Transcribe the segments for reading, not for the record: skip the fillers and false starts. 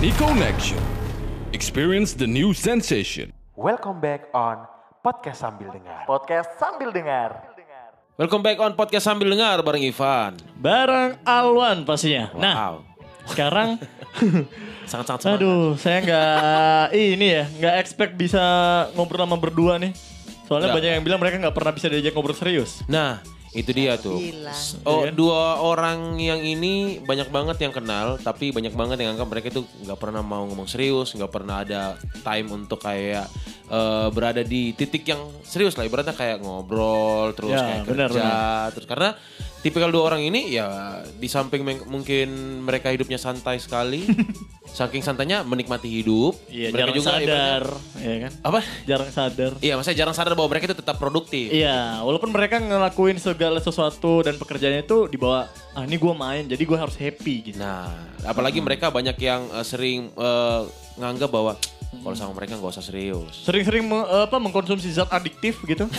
Connection. Experience the new sensation. Welcome back on Podcast Sambil Dengar. Podcast Sambil Dengar. Welcome back on podcast sambil dengar bareng Ivan. Bareng Alwan pastinya. Wow. Nah, sekarang Sangat-sangat semangat. aduh, saya nggak expect bisa ngobrol sama berdua nih. Soalnya Nggak. banyak yang bilang mereka nggak pernah bisa diajak ngobrol serius. Nah, itu dia tuh. Oh, dua orang yang ini banyak banget yang kenal, tapi banyak banget yang anggap mereka itu nggak pernah mau ngomong serius, nggak pernah ada time untuk kayak berada di titik yang serius lah. Ibaratnya kayak ngobrol, terus Ya, kayak benar, kerja, terus karena tipikal dua orang ini ya di samping mungkin mereka hidupnya santai sekali, saking santainya menikmati hidup. Iya, mereka jarang juga sadar, ya kan? apa? Jarang sadar. Iya, maksudnya jarang sadar bahwa mereka itu tetap produktif. Iya, walaupun mereka ngelakuin segala sesuatu dan pekerjaannya itu dibawa, ini gue main, jadi gue harus happy gitu. Nah, apalagi mereka banyak yang sering nganggap bahwa kalau sama mereka nggak usah serius. Sering-sering mengkonsumsi zat adiktif gitu.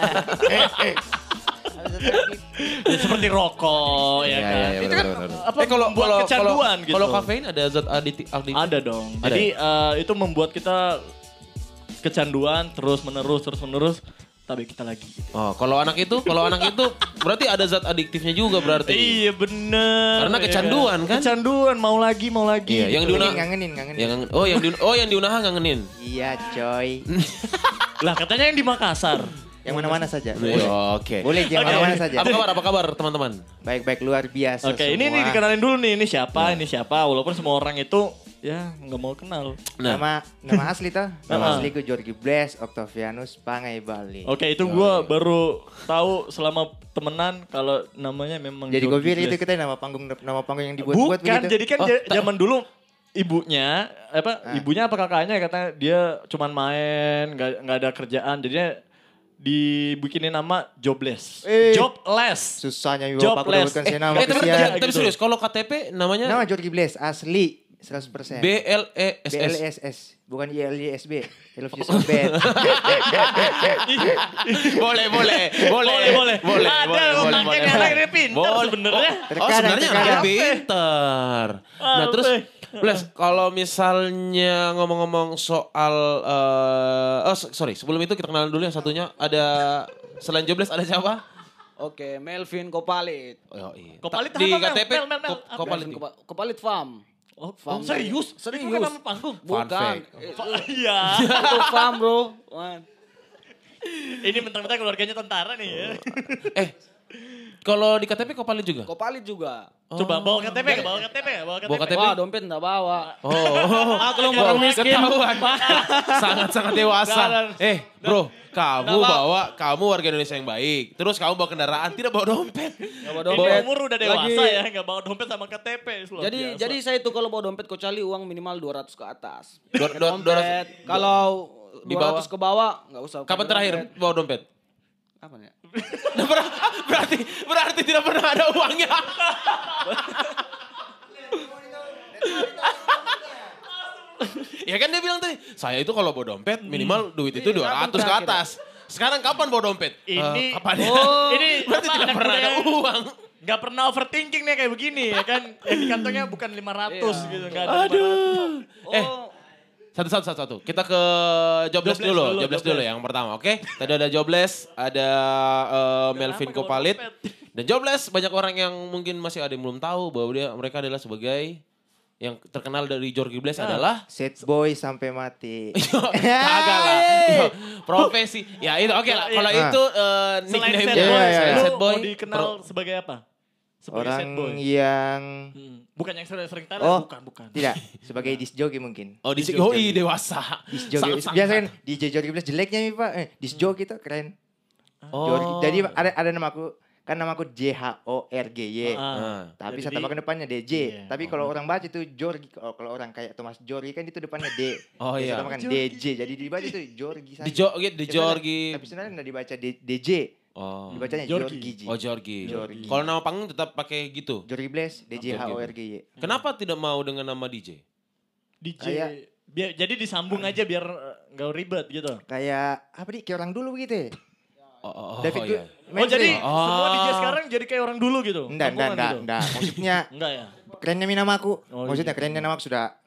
Ya, seperti rokok, ya kan? Iya, Itu kan benar-benar. apa membuat kecanduan gitu. Kalau kafein ada zat adiktif? Ada dong. Ada Jadi itu membuat kita kecanduan terus menerus tapi kita lagi. Oh, kalau anak itu berarti ada zat adiktifnya juga berarti. Iya bener. Karena kecanduan kan? Kecanduan mau lagi. Iya, yang diunah. Ngangenin. Yang diunah ngangenin. Iya coy. Lah katanya yang di Makassar. Yang mana-mana saja. Oke. Boleh yang Oke. mana-mana saja. Apa kabar teman-teman? Baik-baik luar biasa Oke, ini semua. dikenalin dulu nih. Ini siapa. Walaupun semua orang itu ya nggak mau kenal. Nah, Nama asli tuh. Heeh. Nama asli gue Jorgi Bles Octavianus Pangai Bali. Oke, itu gue baru tahu selama temenan kalau namanya memang Jadi Jorgi gue itu Glass. kita nama panggung yang dibuat-buat Bukan, begitu. jadi kan zaman dulu ibunya apa kakaknya katanya dia cuman main, nggak ada kerjaan, jadinya dibikinin nama Jobless. Jobless. Susahnya Job bapak less. bukan saya nama tapi kesian. tapi serius, kalau KTP namanya Nama Jorgi Bles asli 100%. BLESS. BLSS bukan YLYSB. I love you so bad. boleh. Ada otaknya nih anaknya pintar sebenarnya. Oh, Terkadang, sebenarnya terkadang. anaknya pintar. Nah, terus Bles, kalau misalnya ngomong-ngomong soal sorry, sebelum itu kita kenalan dulu yang satunya. Ada selain Jobless ada siapa? Oke, Melvin Kopalit. Oh, iya. Kopalit Di apa, Mel? KTP Mel, Kopalit. Kopalit Farm. Oh, Farm. serius? Serius. Itu kan nama panggung. Fun Bukan. fact. Iya. Itu farm, bro. Wan. Ini mentang-mentang keluarganya tentara nih ya. Kalau di KTP Kopalit juga? Kopalit juga. Coba bawa KTP, bawa KTP. Bawa KTP? Wah, dompet enggak bawa. Oh. Kalau mau orang miskin. Ketahuan. Sangat-sangat dewasa. Bro, kamu warga Indonesia yang baik. Terus kamu bawa kendaraan, tidak bawa dompet. Enggak bawa Ini dompet. umur udah dewasa Lagi- ya, nggak bawa dompet sama KTP. Luar biasa. Jadi saya itu kalau bawa dompet kecuali uang minimal 200 ke atas. Dua- Pakai dua- dompet. Kalau di bawah? 200 ke bawah enggak usah. Kapan pakai terakhir dompet. bawa dompet? Apa ya? berarti tidak pernah ada uangnya. Ya kan dia bilang tadi, saya itu kalau bawa dompet minimal duit itu 200 ke atas. Sekarang kapan bawa dompet? Ini- Kapan ya? ini berarti apa, tidak anak pernah muda ada yang- uang. Nggak pernah overthinking nih kayak begini ya kan. Yang di kantongnya bukan 500 gitu. Nggak ada 500. Aduh. Satu. Kita ke Jobless dulu. Jobless dulu yang pertama, oke? Tadi ada Jobless, ada Melvin Kenapa Kopalit. bawa dompet? Dan Jobless banyak orang yang mungkin masih ada yang belum tahu bahwa mereka adalah sebagai yang terkenal dari Jorgi Bles adalah Set boy sampai mati. kagak lah. Profesi. Ya itu oke lah. Kalau Iya. itu Selain nickname sad boy, iya. lu Sad Boy. mau dikenal sebagai apa? Sebagai sad boy. Orang yang Bukan yang sering taruh, Oh. bukan. tidak sebagai disc jockey mungkin. Oh, Disc doi jockey. dewasa. Disc jockey. Sangat-sangat. Biasa kan DJ Jorgi Bles jeleknya nih Pak. Disc jockey itu keren. Oh. Jorgi. Jadi ada namaku kan namaku JHORGY. Ah. Tapi Jadi saya tambahkan depannya DJ. Iya. Tapi kalau orang baca itu Jorgi. Kalau orang kayak Thomas Jorgi kan itu depannya D. Oh, Jadi iya. saya tambahkan DJ. Jadi dibaca itu Jorgi saja. Di Jorgi. Tapi sebenarnya nggak dibaca DJ. Oh. Dibacanya Jorgi. Jorgi. Oh, Jorgi. Jorgi. Kalau nama panggung tetap pakai gitu. Jorgi Bles DJHORGY. Kenapa tidak mau dengan nama DJ? DJ. Kayak- Jadi disambung aja biar nggak ribet gitu. Kayak apa nih? Kayak orang dulu begitu ya? Oh, David iya. Oh jadi Oh. semua DJ sekarang jadi kayak orang dulu gitu? Enggak. Kampungan gitu? Maksudnya Enggak ya? kerennya nama aku. Oh, Maksudnya iya. kerennya nama aku sudah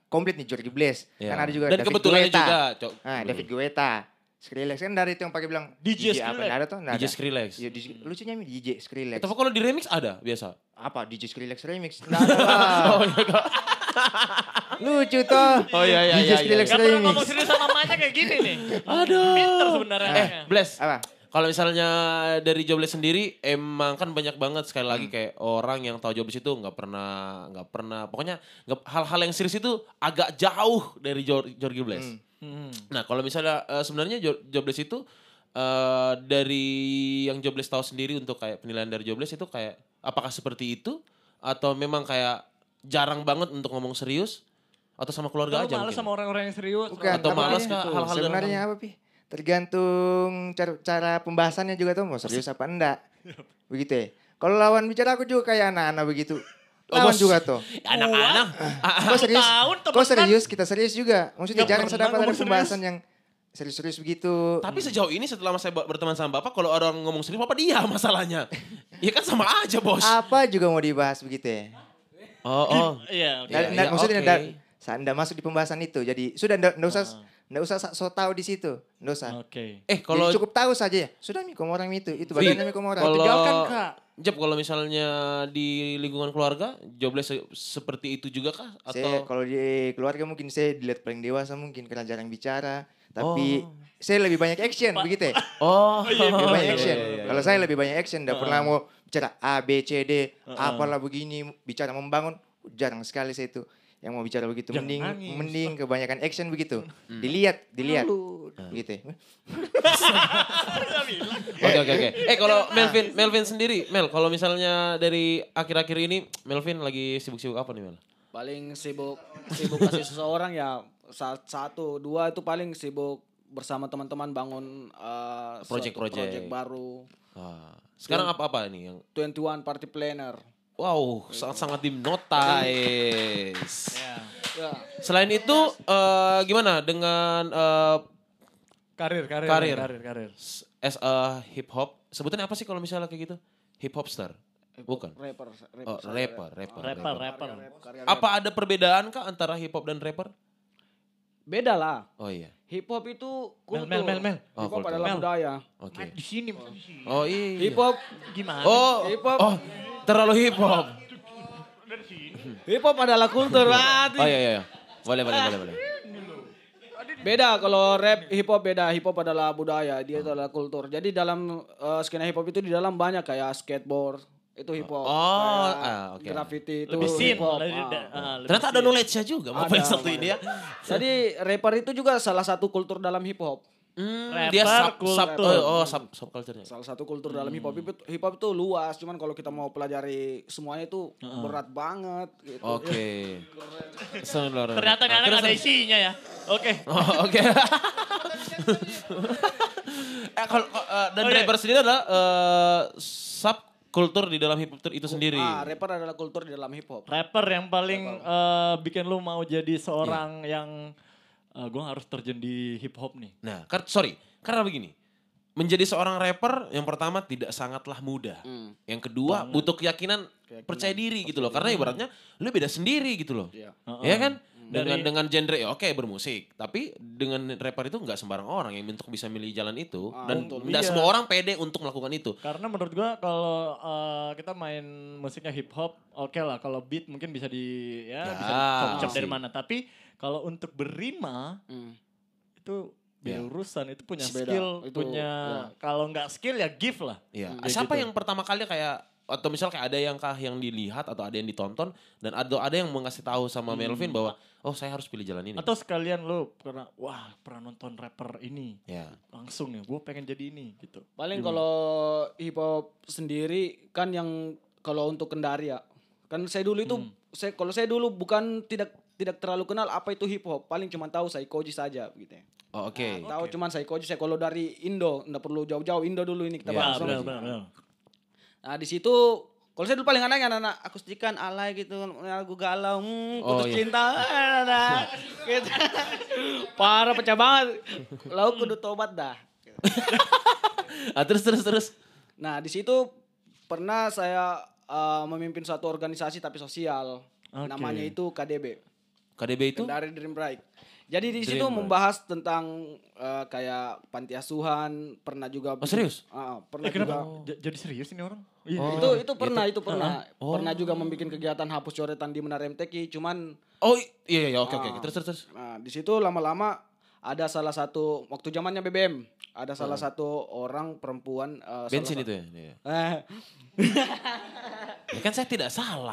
komplit nih Jordi Blaze. Iya. Kan ada juga Dan David kebetulannya Guetta. juga, David Guetta. Skrillex kan dari itu yang pakai bilang DJ apa Skrillex. nggak ada tuh? Nggak DJ ada. Skrillex. Iya, lucunya DJ Skrillex. Tapi kalau di remix ada biasa. Apa DJ Skrillex remix? Nggak ada lah. Lucu toh. Oh iya DJ Skrillex Gak pernah remix. ngomong serius sama mamanya kayak gini nih. Aduh. Pinter sebenarnya. Bless. Apa? Kalau misalnya dari Jobless sendiri emang kan banyak banget sekali lagi kayak orang yang tahu Jobless itu nggak pernah pokoknya hal-hal yang serius itu agak jauh dari Jorgi Bless. Nah kalau misalnya sebenarnya Jobless itu dari yang Jobless tahu sendiri untuk kayak penilaian dari Jobless itu kayak apakah seperti itu atau memang kayak jarang banget untuk ngomong serius atau sama keluarga Kalau aja malas mungkin? sama orang-orang yang serius. Bukan, Atau apa malas ya? kah hal-hal dalam Sebenarnya apa, Pi? Tergantung cara pembahasannya juga tuh mau serius apa enggak. Begitu ya. Kalau lawan bicara aku juga kayak anak-anak begitu. Lawan juga tuh. Anak-anak. Kok serius? tahun Kok serius? Kita serius juga. Maksudnya Nggak jarang pernah saya dapat ada ngomong pembahasan yang serius-serius begitu. Tapi sejauh ini setelah saya berteman sama Bapak, kalau orang ngomong serius, Bapak diam masalahnya. Ya kan sama aja, Bos. Apa juga mau dibahas begitu ya. Oh. Iya. Maksudnya oke. enggak masuk di pembahasan itu. Jadi sudah enggak usah so tahu di situ. Enggak usah. Oke. Kalau Jadi cukup tahu saja ya. Sudah Miko orang itu bagiannya Miko orang. kalau Tinggalkan, Kak. Jeb, kalau misalnya di lingkungan keluarga, Jobless seperti itu juga kah? Saya Atau kalau di keluarga mungkin saya dilihat paling dewasa mungkin karena jarang bicara. Tapi saya lebih banyak action begitu ya. Lebih banyak action. Kalau saya lebih banyak action. Tidak pernah mau bicara A, B, C, D. Apalah begini. Bicara membangun. Jarang sekali saya itu. Yang mau bicara begitu. Jangan Mending kebanyakan action begitu. Dilihat. Begitu ya. Oke. Kalau Melvin sendiri, kalau misalnya dari akhir-akhir ini Melvin lagi sibuk-sibuk apa nih, Mel? Paling sibuk kasih seseorang ya satu dua itu paling sibuk bersama teman-teman bangun suatu Project baru. Sekarang apa ini yang 21 Party Planner. wow, sangat dimnotize. Ya. Selain itu gimana dengan Karir. as a hip hop? Sebutannya apa sih kalau misalnya kayak gitu? Hip hop star? Bukan. Rapper. Rapper. Apa ada perbedaan kah antara hip hop dan rapper? Beda lah. Oh iya. Hip hop itu kultur. Mel. Oh, Hip hop kultur. adalah budaya. Oke. Di sini. Oh iya. Hip hop Gimana? Hip hop. Oh, terlalu hip hop. Hip hop adalah kultur. Oh iya. Boleh. Beda kalau rap hip hop beda. Hip hop adalah budaya, dia itu adalah kultur. Jadi dalam skena hip hop itu di dalam banyak kayak skateboard, itu hip hop. Oke. Graffiti itu Lebih scene. hip hop. Ternyata ada knowledge-nya juga Bapak yang satu ini ya. Jadi rapper itu juga salah satu kultur dalam hip hop. Dia kultur. subculture-nya. Salah satu kultur dalam hip hop. Hip hop itu luas, cuman kalau kita mau pelajari semuanya itu berat banget gitu. Oke. Ternyata anak ada isinya ya. Oke. Oh, oke. Kalau dan rapper sendiri adalah subkultur di dalam hip hop itu sendiri. Rapper adalah kultur di dalam hip hop. Rapper yang paling bikin lu mau jadi seorang yang gue harus terjun di hip hop nih. Nah, karena begini. Menjadi seorang rapper yang pertama tidak sangatlah mudah. Yang kedua butuh keyakinan, percaya diri gitu loh. Karena ibaratnya lu beda sendiri gitu loh. Iya. Ya kan? Dengan genre oke bermusik, tapi dengan rapper itu nggak sembarang orang yang untuk bisa milih jalan itu dan nggak semua orang pede untuk melakukan itu. Karena menurut gua kalau kita main musiknya hip hop, oke lah. Kalau beat mungkin bisa bisa chop dari mana. Tapi kalau untuk berrima itu beda urusan. Itu punya Beda. skill, Itu, kalau nggak skill ya gift lah. Iya. Kayak Siapa gitu. yang pertama kali kayak atau misal kayak ada yang dilihat atau ada yang ditonton dan ada yang mengasih tahu sama Melvin bahwa oh saya harus pilih jalan ini. Atau sekalian lu pernah nonton rapper ini. Ya. Langsung ya, gue pengen jadi ini gitu. Paling kalau hip hop sendiri kan yang kalau untuk kendari ya. Kan saya dulu itu kalau saya dulu bukan tidak terlalu kenal apa itu hip hop, paling cuma tahu Saikoji saja gitu ya. Oh, oke. Tahu cuma Saikoji, saya kalau dari Indo enggak perlu jauh-jauh Indo dulu ini kita bahas. Benar. Nah, di situ kalau saya dulu paling anaknya anak akustikan alay gitu, lagu galau, putus cinta, gitu. Parah pecah banget. Lalu kudu tobat dah. Terus. Nah, di situ pernah saya memimpin suatu organisasi tapi sosial. Oke. Namanya itu KDB. KDB itu? Kendari Dream Bike. Jadi di situ membahas tentang kayak panti asuhan, pernah juga. Oh serius? Pernah kenapa? juga. Jadi serius ini orang? Itu pernah. Pernah juga membuat kegiatan hapus coretan di Menara MTQ, cuman. Oh iya oke. Terus. Nah di situ lama-lama ada salah satu waktu zamannya BBM, ada salah satu orang perempuan. Bensin itu ya? Ya kan saya tidak salah.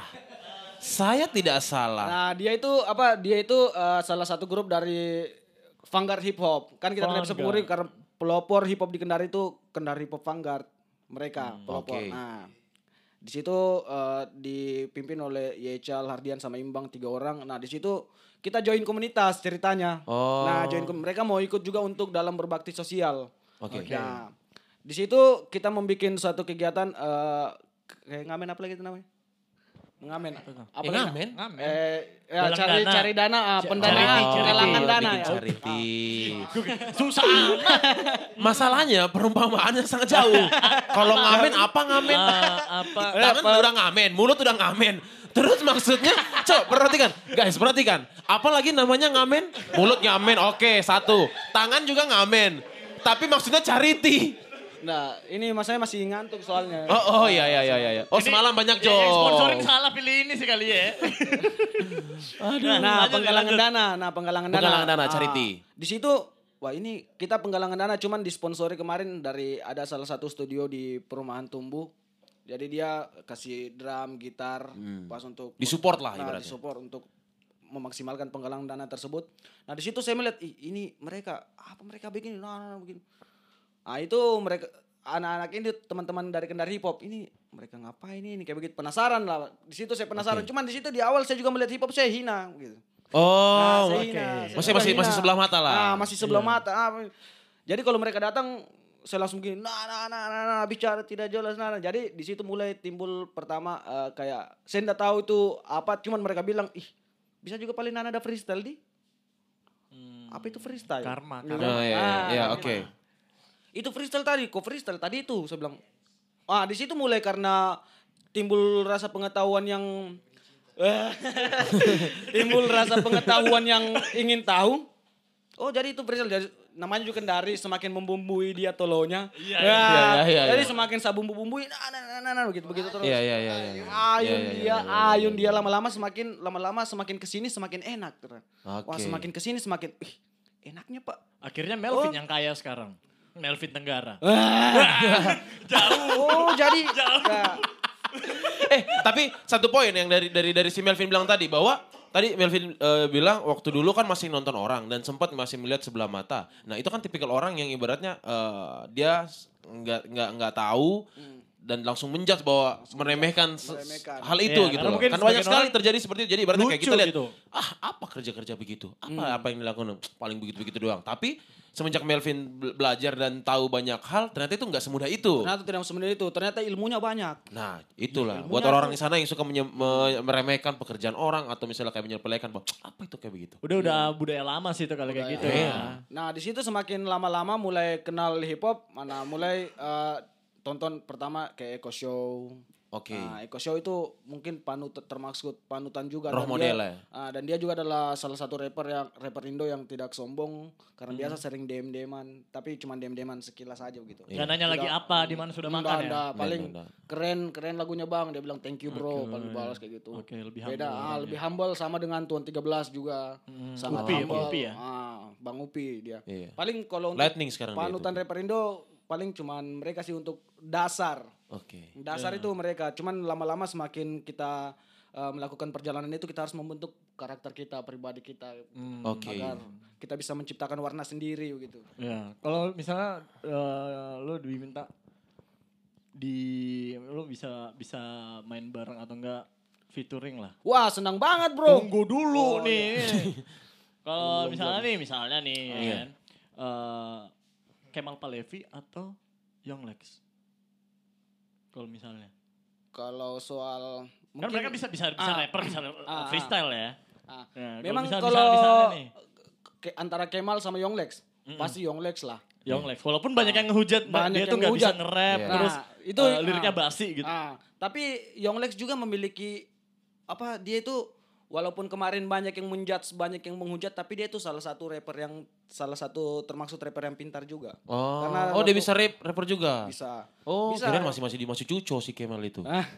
Nah dia itu salah satu grup dari Vanguard Hip Hop. Kan kita tidak bisa pungkiri karena pelopor hip hop di Kendari itu Kendari Hip Hop Vanguard. Mereka pelopor. Okay. Nah di situ dipimpin oleh Yecal, Hardian sama Imbang 3 orang. Nah di situ kita join komunitas ceritanya. Nah mereka mau ikut juga untuk dalam berbakti sosial. Oke. Nah di situ kita membuat suatu kegiatan kayak ngamen apa lagi itu namanya? Ngamen. Ngamen? Cari dana, pendanaan, galangan dana ya. Charity. Susah. Masalahnya perumpamaannya sangat jauh. Kalau ngamen apa ngamen? Tangan udah ngamen, mulut udah ngamen. Terus maksudnya, perhatikan. Guys, perhatikan. Apalagi namanya ngamen? Mulut ngamen, oke, 1. Tangan juga ngamen. Tapi maksudnya charity. Nah, ini saya masih ngantuk soalnya. Oh iya. Oh semalam banyak job. Yang sponsoring salah pilih ini sekali ya. Penggalangan dana. Charity. Di situ, wah ini kita penggalangan dana cuman disponsori kemarin dari ada salah satu studio di Perumahan Tumbuh. Jadi dia kasih drum, gitar, pas untuk Disupport lah ibaratnya. Disupport untuk memaksimalkan penggalangan dana tersebut. Nah di situ saya melihat, ini mereka bikin, begini. Nah itu mereka anak-anak ini teman-teman dari Kendari Hip Hop ini mereka ngapain ini kayak begitu, penasaran lah. Di situ saya penasaran. Cuman di situ di awal saya juga melihat hip hop saya hina gitu. Oh, masih sebelah mata lah. Masih sebelah mata. Jadi kalau mereka datang saya langsung begini, bicara tidak jelas. Jadi di situ mulai timbul pertama kayak saya tidak tahu itu apa, cuman mereka bilang, bisa juga paling ada freestyle di. Apa itu freestyle? Karma. Iya, oke. Itu freestyle tadi, freestyle tadi itu saya bilang. Di situ mulai karena timbul rasa pengetahuan yang ingin tahu. Oh jadi itu freestyle, jadi namanya juga Kendari, semakin membumbui dia tolonya. Jadi semakin saya bumbu-bumbui, begitu terus. Iya. Ayun dia lama-lama semakin kesini semakin enak. Wah semakin kesini semakin enaknya Pak. Akhirnya Melvin yang kaya sekarang. Melvin Tenggara. Jauh. Jadi. Tapi satu poin yang dari si Melvin bilang tadi bahwa tadi Melvin bilang waktu dulu kan masih nonton orang dan sempat masih melihat sebelah mata. Nah itu kan tipikal orang yang ibaratnya dia nggak tahu dan langsung menjudge bahwa meremehkan hal itu gitu loh. Kan banyak sekali terjadi seperti itu. Jadi ibaratnya kayak kita lihat, gitu. Apa kerja-kerja begitu? Apa yang dilakukan? Paling begitu-begitu doang. Tapi semenjak Melvin belajar dan tahu banyak hal, ternyata itu nggak semudah itu. Ternyata tidak semudah itu. Ternyata ilmunya banyak. Nah, itulah. Buat orang-orang di sana yang suka meremehkan pekerjaan orang atau misalnya kayak menyepelekan, apa itu kayak begitu? Udah budaya lama sih itu kalau kayak gitu ya. Nah, di situ semakin lama-lama mulai kenal hip hop, mulai tonton pertama kayak Eko Show. Oke. Nah, Eko Show itu mungkin termaksud panutan juga. Roh model ya. Dan dia juga adalah salah satu rapper Indo yang tidak sombong karena biasa sering DM-an, tapi cuma DM-an sekilas aja gitu. Gak nanya lagi apa, di mana sudah makan ya. Paling keren lagunya Bang, dia bilang thank you bro, paling balas kayak gitu. Oke, lebih beda, humble. lebih humble sama dengan Tuan 13 juga. Sangat humble. Upi ya. Bang Upi dia. Iya. Paling kalau untuk Lightning sekarang panutan rapper Indo paling cuman mereka sih untuk dasar. Oke. Dasar itu mereka. Cuman lama-lama semakin kita melakukan perjalanan itu kita harus membentuk karakter kita, pribadi kita. Agar kita bisa menciptakan warna sendiri gitu. Ya, kalau misalnya lo diminta lo bisa main bareng atau enggak featuring lah. Wah, senang banget, Bro. Tunggu dulu nih. Kalau misalnya nih kan. Kemal Palevi atau Young Lex? Kalau misalnya. Kalau soal kan mereka bisa rapper, bisa freestyle ya. Memang kalau antara Kemal sama Young Lex, pasti Young Lex lah. Young Lex, walaupun banyak yang ngehujat, dia tuh nggak bisa nge-rap, terus itu liriknya basi gitu. Tapi Young Lex juga memiliki dia itu walaupun kemarin banyak yang menjudge, banyak yang menghujat, tapi dia tuh salah satu termasuk rapper yang pintar juga. Oh, Karena dia bisa rapper juga. Bisa. Oh, Bisa. kirain masih cuco si Kemal itu. Ah.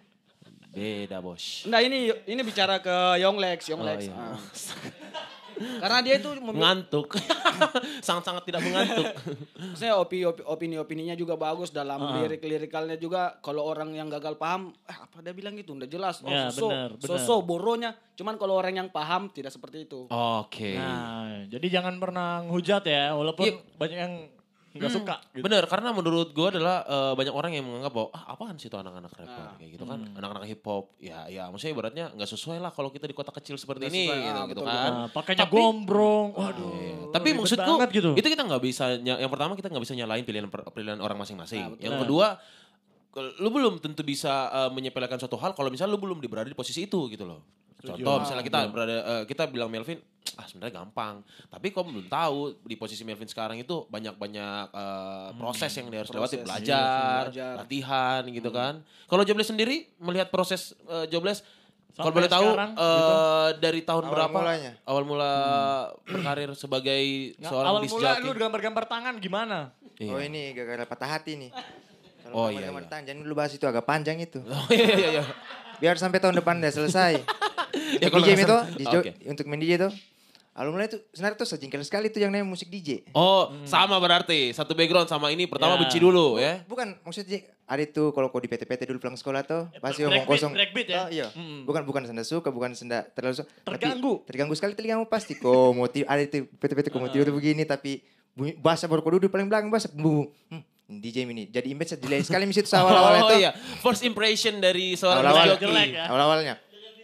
Beda, Bos. Nah ini bicara ke Yonglex. Oh, iya. Ah. Karena dia itu Ngantuk. Sangat-sangat tidak mengantuk. maksudnya opini-opininya juga bagus dalam lirik-lirikalnya juga. Kalau orang yang gagal paham, apa dia bilang gitu, udah jelas. Ya, benar. Boronya. Cuman kalau orang yang paham tidak seperti itu. Oke. Nah, jadi jangan pernah hujat ya, walaupun Iya. banyak yang nggak suka. Gitu. Bener, karena menurut gue adalah banyak orang yang menganggap bahwa apaan sih itu anak-anak rapper kayak gitu kan, anak-anak hip hop, ya maksudnya ibaratnya nggak sesuai lah kalau kita di kota kecil seperti ini, gitu kan. Nah, pakainya gombrong, waduh. Tapi ribet maksudku banget gitu. itu kita nggak bisa, yang pertama kita nggak bisa nyalain pilihan orang masing-masing. Yang kedua, lu belum tentu bisa menyepelekan suatu hal kalau misalnya lu belum berada di posisi itu gitu loh. Contoh misalnya kita bilang Melvin, sebenarnya gampang. Tapi kau belum tahu di posisi Melvin sekarang itu banyak proses yang dia harus lewati, belajar, latihan gitu kan. Kalau Jobless sendiri melihat proses Jobless, kalau boleh tahu sekarang, gitu. dari tahun Awal berapa mulanya. awal mula berkarir sebagai seorang Awal disc mula jockey? lu gambar-gambar tangan gimana? Iya. Oh ini gara-gara patah hati nih. Oh, Kalau iya, gambar-gambar iya. tangan, jangan dulu bahas itu, agak panjang itu. Oh iya. Biar sampai tahun depan udah selesai. Ya, kalau DJ nggak itu, salah. Oke. untuk main DJ itu. Awal mulai itu sebenarnya tuh sejengkel sekali tuh yang namanya musik DJ. Oh, sama berarti. Satu background sama ini. Pertama Ya. benci dulu ya. Bukan maksudnya ada itu kalau kau di PT-PT dulu pulang sekolah tuh pasti omong kosong. breakbeat ya? Oh, iya. Bukan senda suka, bukan senda terlalu suka. Terganggu. Tapi terganggu sekali telingamu pasti. Kok mau ada itu PT-PT kok mau tidur begini tapi bahasa baru kau duduk paling belakang bahasa DJ ini. Jadi image delay sekali misi itu awal-awalnya Oh tuh. iya. First impression dari seorang Awal-awal disc jockey. jelek ya. Awal-awalnya.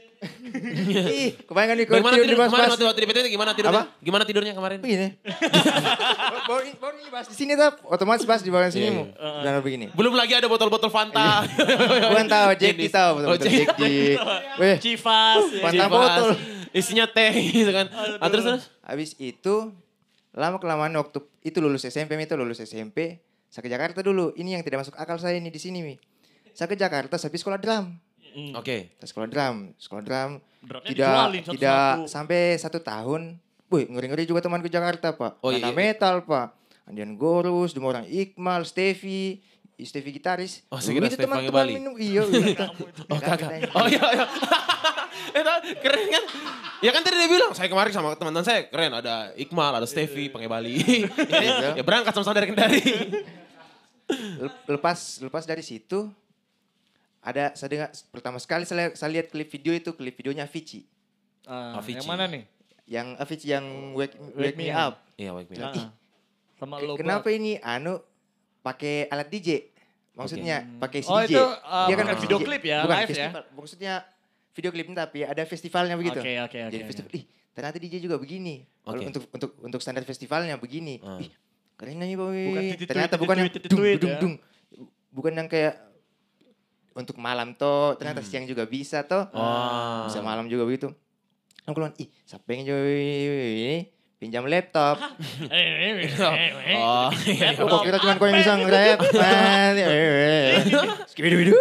Ih, kebayangkan nih Bagaimana tidur tidur dibahas kemarin waktu di PT gimana tidurnya? Apa? Gimana tidurnya kemarin? begini. baru ini bahas di sini tuh otomatis bahas di bawah sini mu. Dan begini. Belum lagi ada botol-botol Fanta. Bukan tahu Jack tahu betul-betul Jack di. Weh, Civas. ya. Fanta botol. Isinya teh gitu kan. Terus. Habis itu lama-kelamaan waktu itu lulus SMP, saya ke Jakarta dulu. Ini yang tidak masuk akal saya ini di sini, Mi. Saya ke Jakarta tapi sekolah drum. Oke. Saya sekolah drum Drumnya tidak dijualin satu-satu. sampai 1 tahun. Wih, ngeri-ngeri juga teman ke Jakarta, Pak. Oh, Anak iya. metal, Pak. Andian Gorus, dua orang Iqmal, Stevie gitaris. Oh, saya kira Itu Stefan teman-teman Bali. minum. Iya. Oh kakak. Oh iya. Itu keren kan? Ya kan tadi dia bilang, saya kemarin sama teman-teman saya keren. Ada Iqmal, ada Stevie, Pange Bali. Ya berangkat sama-sama dari Kendari. Lepas dari situ saya dengar pertama sekali saya lihat klip videonya Avicii. Avicii. Yang mana nih? Yang Avicii yang Wake Me Me Up. Iya, Wake Me Up. Ah. Sama lo. Kenapa ini pakai alat DJ? Maksudnya pakai si Oh, DJ. itu, Dia kan bukan pakai video DJ. klip ya, Bukan live ya? festival. Maksudnya video klipnya tapi ada festivalnya begitu. Oke. Jadi festival, ternyata DJ juga begini. Kalau Oke. untuk standar festivalnya begini. Ih, keren nih boy. Bukan titit-tweet, Ternyata bukan yang titit-tweet, ya. dung. Bukan yang kayak untuk malam toh, ternyata siang juga bisa toh. Bisa malam juga begitu. Aku bilang, siapa yang ini pinjam laptop. Oh iya. Kok kira cuma kau yang bisa nge-rap. Skibidu-bidu.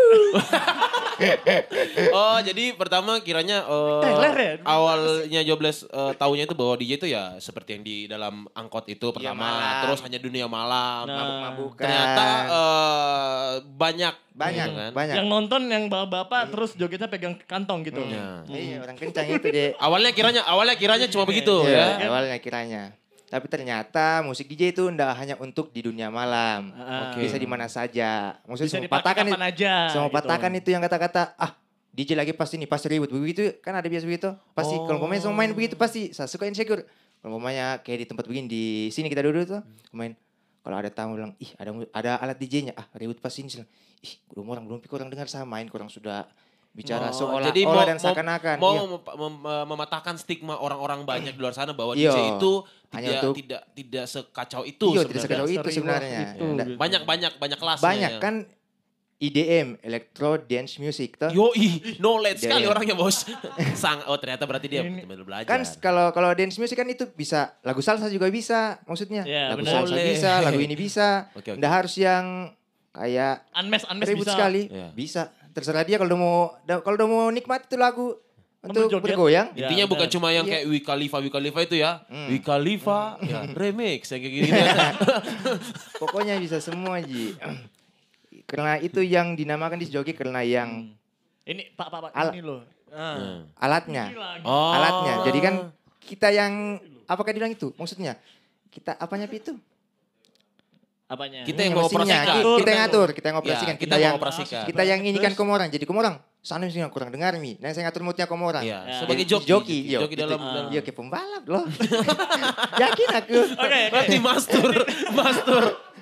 Oh jadi pertama kiranya awalnya Jobless taunya itu bahwa DJ itu ya seperti yang di dalam angkot itu pertama. malam. Terus hanya dunia malam. Mabuk-mabukan. Ternyata banyak. Banyak, gitu kan. banyak. Yang nonton yang bapak-bapak terus jogetnya pegang kantong gitu. Ya. Iya, orang kencang itu deh. Awalnya kiranya cuma begitu Iya, ya. awalnya kiranya. Tapi ternyata musik DJ itu enggak hanya untuk di dunia malam. Oke. Bisa di mana saja. Maksudnya Bisa semua dipakai patakan kapan aja. semua gitu. patakan itu yang kata-kata DJ lagi pasti ribut begitu kan ada biasa begitu. Pasti kalau pemain semua main begitu pasti saya suka insecure. Kalau pemainnya kayak di tempat begini di sini kita duduk tuh main kalau ada tamu bilang ada alat DJ-nya ribut pas sini. Belum pikir orang dengar saya main kurang sudah bicara Jadi seolah-olah dan seakan-akan. mau Iya. mematahkan stigma orang-orang banyak di luar sana bahwa Iya. DJ itu Hanya tidak untuk- tidak sekacau itu Iya, sebenarnya. tidak sekacau itu Serius sebenarnya. itu, Nggak. gitu. Banyak kelasnya. Banyak kan IDM, electro dance music tuh. Yoi, knowledge sekali Iya. orangnya bos. Ternyata berarti dia betul-betul belajar. Kan kalau dance music kan itu bisa lagu salsa juga bisa maksudnya. Iya, Lagu benar. salsa Boleh. bisa, lagu ini bisa. Oke. Nggak harus yang kayak Unmesh ribut bisa. sekali. Iya. Bisa. Terserah dia kalau udah mau nikmati tuh lagu untuk Berjoget. bergoyang. Ya, Intinya bukan benar. cuma yang kayak Wiz Khalifa itu ya. Wiz Khalifa ya, remix yang kayak gini. Pokoknya bisa semua Ji. Karena itu yang dinamakan disc jockey karena yang Ini Pak ini loh. alatnya. Oh. Alatnya. Jadi kan kita yang apakah dibilang itu? Maksudnya kita apanya Pi, itu? Apanya? Kita yang Mesinnya. mengoperasikan. Kita yang ngatur, kita yang ngoperasikan. Ya, kita yang mengoperasikan. Kita yang ini kan kamu orang. Jadi kamu orang sana sini kurang dengar Mi. Nah saya ngatur moodnya kamu orang. Iya, Ya. sebagai Jadi joki. yo, Joki gitu. dalam Iya kayak pembalap loh. Yakin aku. Oke. berarti master.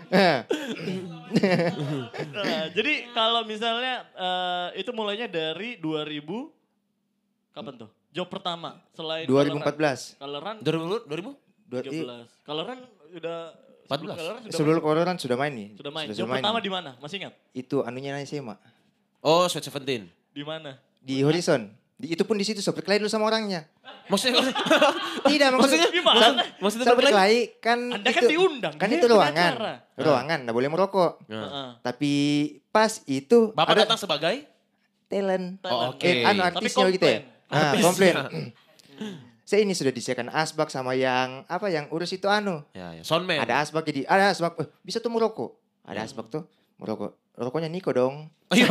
Jadi kalau misalnya itu mulainya dari 2000 kapan tuh? Job pertama selain 2014. Coloran 2000? 13. Coloran udah 14. Sebelum Coloran sudah main nih. Sudah main. Sudah Job main. pertama di mana? Masih ingat? Itu anunya nanya SMA. Oh, Sweet 17. Di mana? Di Horizon. Itu pun di situ so berkelahi dulu sama orangnya. Maksudnya Tidak maksudnya Gimana? maksudnya so berkelahi? berkelahi kan Anda kan itu, diundang, kan dia itu ruangan. pengacara. Ruangan, nggak boleh merokok. Heeh. Tapi pas itu Bapak ada datang sebagai? talent. Oh, oke. Artisnya Tapi gitu ya. komplain. Komplain. Saya ini sudah disediakan asbak sama yang apa yang urus itu Ya, soundman. Ada asbak jadi ada asbak. Bisa tuh merokok. Ada asbak tuh merokok. Rokoknya Niko dong.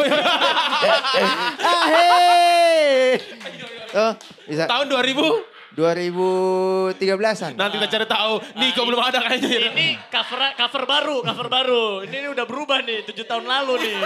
Hei. Oh, bisa Tahun 2000? 2013-an. Nanti kita cari tahu. Niko belum ada kayaknya. Ini cover baru. Ini udah berubah nih 7 tahun lalu nih.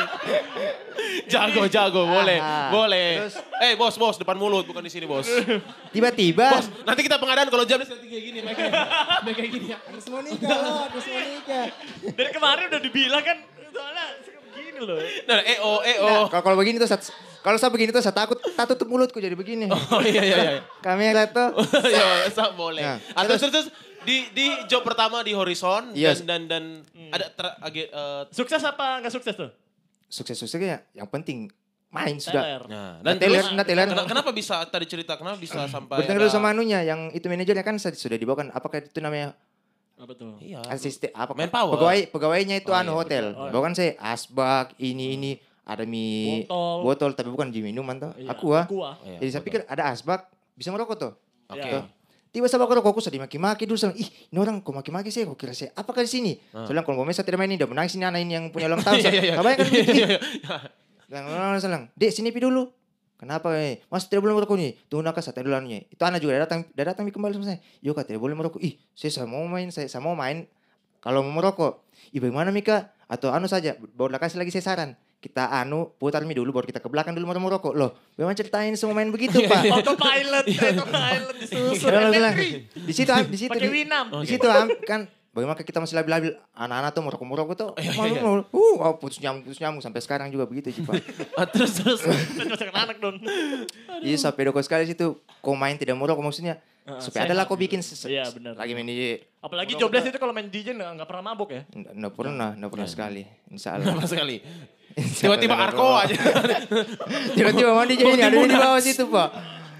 Jago, boleh. Ah, Boleh. terus- Bos, depan mulut bukan di sini, Bos. Tiba-tiba Bos, nanti kita pengadaan kalau jam nanti kayak gini, kayak gini ya. Harus mau nikah loh, harus mau nikah. Dari kemarin udah dibilang kan soalnya gini loh. Nah, Nah, kalau begini tuh kalau saya begini tuh saya takut tak tutup mulutku jadi begini. Oh iya. Kamera tuh. Ya, boleh. Nah, Terus di job pertama di Horizon Yes. dan ada Sukses apa nggak sukses tuh? Sukses-suksesnya yang penting main sudah. Teler. nah, Dan teler. kenapa bisa tadi cerita kenapa bisa sampai Bertengkar dulu sama anunya yang itu manajernya kan sudah dibawakan apakah itu namanya Apa tuh? Iya. asisten apa Manpower. pegawainya itu Oh, iya, hotel. betul. Bawakan saya asbak ini ada mie botol tapi bukan di minuman tuh. Iya, Aqua. Aqua. Iya, Jadi saya pikir ada asbak bisa merokok tuh. Oke. Iya. Tiba saya bawa rokokku sedih maki-maki dulu saya bilang, ih ini orang kok maki-maki saya, kok kira saya apakah di sini? Saya bilang kalau mau saya tidak main ini, udah menangis ini anak ini yang punya ulang tahun. Iya. Kabarnya kan begitu. Saya bilang, dek sini pi dulu. Kenapa Mas tidak boleh merokok nih? Tunggu nakal saya dulu anunya. Itu anak juga udah datang kembali sama saya. Yuk kak tidak boleh merokok. Ih saya mau main. Kalau mau merokok. Ih bagaimana Mika? Atau saja. Baru kasih lagi saya saran. Kita putar mie dulu baru kita ke belakang dulu mau merokok. Loh bagaimana ceritain semua main begitu Pak? Autopilot disusun. Saya bilang, di situ Pakai Winam. di situ kan bagaimana kita masih labil-labil anak-anak tuh merokok tuh Iya. putus nyambung sampai sekarang juga begitu sih Pak. terus Masuk anak dong. Jadi sampai doko sekali situ kau main tidak merokok maksudnya supaya ada lah kau bikin Iya, benar. lagi main DJ. Apalagi jobless itu kalau main DJ nggak pernah mabok ya. Nggak pernah sekali. Insya Allah. sama sekali. Tiba-tiba Arko aja. Tiba-tiba mau DJ ini ada di bawah situ Pak.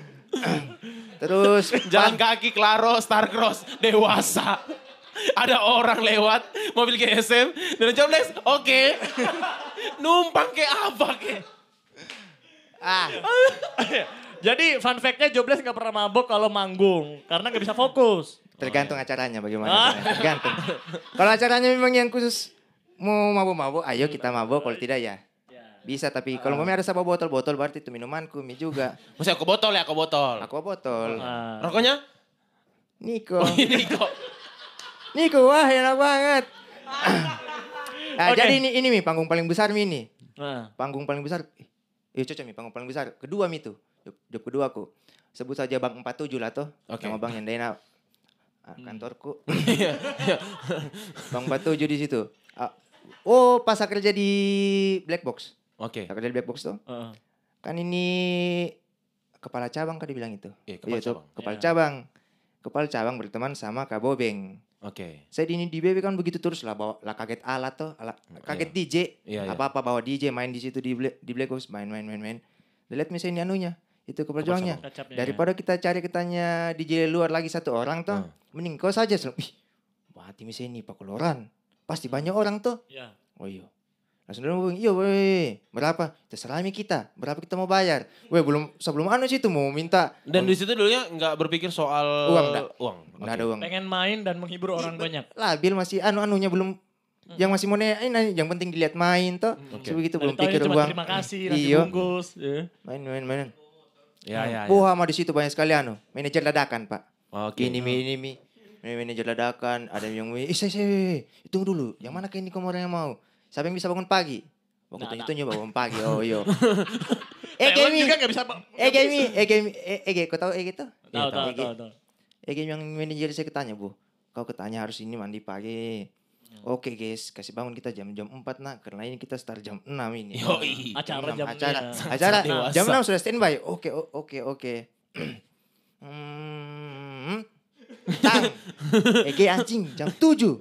Terus Jalan kaki, Claro, Starcross, dewasa. Ada orang lewat, mobil GSM, dan jobless, oke. Numpang kayak apa kayak. Jadi fun fact-nya jobless nggak pernah mabok kalau manggung karena nggak bisa fokus. tergantung acaranya bagaimana. Tergantung. Kalau acaranya memang yang khusus mau mabuk-mabuk, ayo kita mabuk. Kalau tidak ya bisa. Tapi kalau mau ada sabah botol berarti itu minumanku, mie juga. Masih aku botol. Aku botol. Rokoknya? Niko. Ini kok. Niko, wah enak banget. Nah, Oke. jadi ini Mi, panggung paling besar Mi ini. Nah, Panggung paling besar. Cocok Mi, panggung paling besar. Kedua Mi tuh. Job kedua aku. Sebut saja Bang 47 lah tuh. Oke. Nama Bang yang Dena. Kantorku. Bang 47 di situ. Pas saya kerja di Black Box. Oke. Saya kerja di Black Box tuh. Kan ini kepala cabang kan dibilang itu. Iya, kepala tuh, cabang. Kepala cabang. Kepala cabang berteman sama Kak Bobeng. Oke. Saya di BB kan begitu terus lah bawa lah kaget alat tuh, kaget DJ. Iya, iya. Apa-apa bawa DJ main di situ di Black Box main. Lihat misalnya ini anunya. Itu kepala cabangnya. kacapnya, Daripada kita cari kitanya DJ luar lagi satu orang tuh, mending kau saja. Ih, berarti misalnya ini Pak Koloran. Pasti banyak orang tuh. ya. Oh iya. Langsung dia ngomong, iya weh, berapa? Terserah kita, berapa kita mau bayar. Weh sebelum situ mau minta. Dan di situ dulunya nggak berpikir soal Uang, enggak. Oke. Ada uang. Pengen main dan menghibur orang banyak. Labil masih anunya belum. Yang masih mau ini yang penting dilihat main toh. Begitu belum Dari pikir cuma uang. terima kasih, nasi Iya. bungkus. Ya. Main. Ya. Wah, sama di situ banyak sekali manajer dadakan, Pak. Oke. Ini manajer dadakan, ada yang saya tunggu dulu. Yang mana kayak ini kamu orang yang mau? Siapa yang bisa bangun pagi? Waktu itu nyoba bangun pagi. Oh, iya. Talent juga gak bisa. Kau tahu gitu? Tahu. Yang manajer saya ketanya, Bu. Kau ketanya harus ini mandi pagi. Oke guys, kasih bangun kita jam 4 nak. Karena ini kita start jam 6 ini. Yoi. Acara jamnya. Acara dewasa. jam 6 sudah standby. Oke. Tang. Anjing jam 7.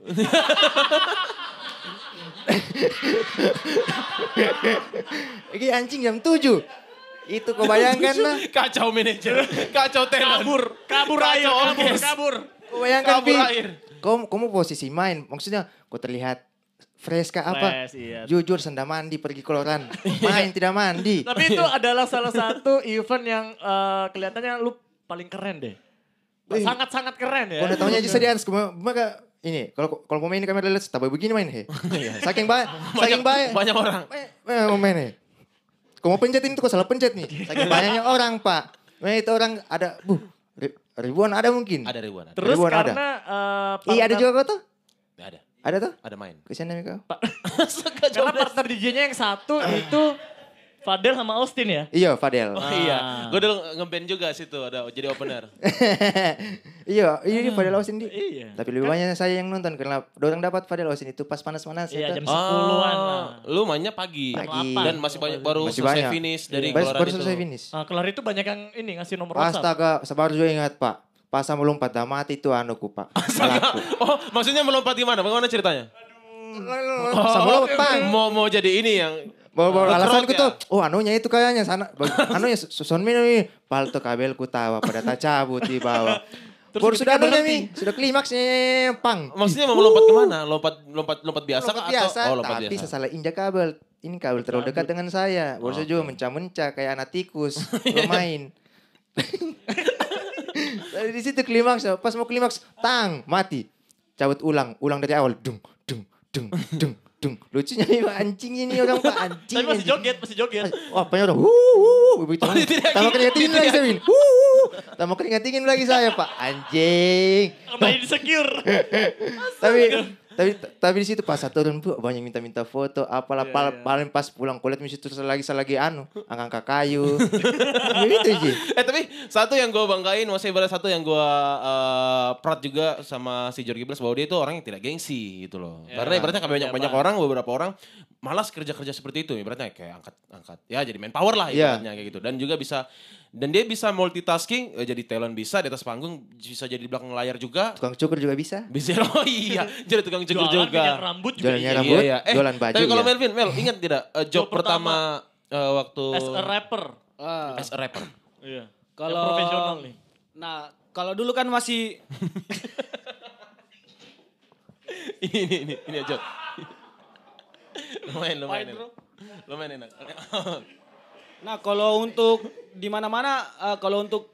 Anjing jam 7. Itu kau bayangkan lah. Kacau manajer, kacau talent. Kabur air. Kau bayangkan Kabur air. Kamu posisi main. Maksudnya kau terlihat fresh kah apa? Fresh, iya. Jujur senda mandi pergi keluaran. Main tidak mandi. Tapi itu adalah salah satu event yang kelihatannya lu paling keren deh. Sangat-sangat keren ya. Kau udah tahunya aja serius. Maka ini kalau pemain ini kamera lihat tapi begini main Saking banyak orang. Mau main nih. Kau mau pencetin itu kau salah pencet nih. Saking banyaknya orang Pak. Itu orang ada ribuan ada mungkin. Ada ribuan. Terus ribuan karena Iya ada juga kau tuh. Ada. Ada tuh. Ada main. Kesian kau. karena partner DJ-nya yang satu itu Fadel sama Austin ya. Iya Fadel. Oh iya, gue dulu ngeband juga situ ada jadi opener. Iya Fadel Austin di. Iya. Tapi lebih banyak saya yang nonton karena orang dapat Fadel Austin itu pas panas-panas Iya, itu. jam 10-an lah. Lu mainnya pagi. Pagi. Dan masih banyak baru Masih selesai banyak. finish dari Baru keluaran selesai itu. finish. Kelar itu banyak yang ini ngasih nomor WhatsApp. Astaga, sabar juga ingat Pak. Pas sama lompat dah mati itu ku Pak. Malaku. Oh, maksudnya melompat gimana? Bagaimana ceritanya? Sama lompat Pak. Mau jadi ini yang Bawa alasanku ya? tuh, anunya itu kayaknya sana, anunya Son Mino nih, palto kabelku tawa pada tak cabut di bawah. Baru sudah anunya nih, sudah klimaksnya pang. Maksudnya mau melompat kemana? Lompat biasa Lompat kah? biasa, Oh, lompat tapi biasa. salah injak kabel. Ini kabel terlalu dekat dengan saya. Baru saya juga mencah-mencah kayak anak tikus bermain. Dari di situ klimaks, pas mau klimaks, mati. Cabut ulang dari awal, dung. Lucunya nih anjing ini orang Pak anjing. Tapi masih joget. Oh, apanya udah begitu. Tambah keringat dingin lagi saya Win. Tambah keringat dingin lagi saya Pak anjing. Main insecure. Tapi di situ pas turun Bu banyak minta foto apalah paling pas pulang kulit mesti terus lagi angkat kayu. Gitu aja. Tapi satu yang gue banggain masih ada satu yang gue proud juga sama si Jorgi Blas bahwa dia itu orang yang tidak gengsi gitu loh. Karena ibaratnya banyak orang beberapa orang malas kerja seperti itu ibaratnya kayak angkat ya jadi manpower lah ibaratnya kayak gitu dan juga bisa dan dia bisa multitasking jadi talent bisa di atas panggung bisa jadi di belakang layar juga Tukang cukur juga bisa. oh iya jadi tukang cukur Jualan juga minyak rambut juga. Jualannya iya. rambut, iya. jualan baju. Tapi kalau ya. Mel ingat tidak job pertama waktu As a rapper. as a rapper. Iya. Kalau Yang profesional nih. Nah, kalau dulu kan masih ini aja. Lumayan enak. Nah, kalau untuk di mana-mana kalau untuk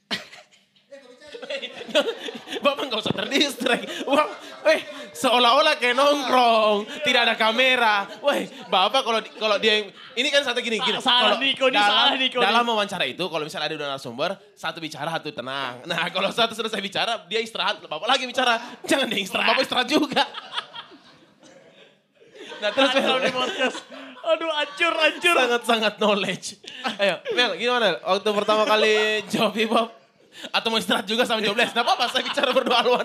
Bapak nggak usah terdistract. Wah, seolah-olah kayak nongkrong, tidak ada kamera. Wah, Bapak kalau dia ini kan satu gini. Salah Niko nih. Dalam wawancara itu kalau misalnya ada dua narasumber, satu bicara, satu tenang. Nah, kalau satu selesai bicara, dia istirahat, Bapak lagi bicara. Jangan dia istirahat, Bapak istirahat juga. Nah, terus Aduh, hancur. sangat knowledge. Ayo, Mel, gimana? Waktu pertama kali jawab hip hop atau mau istirahat juga sama Jobless? Nggak apa-apa, saya bicara berdua haluan.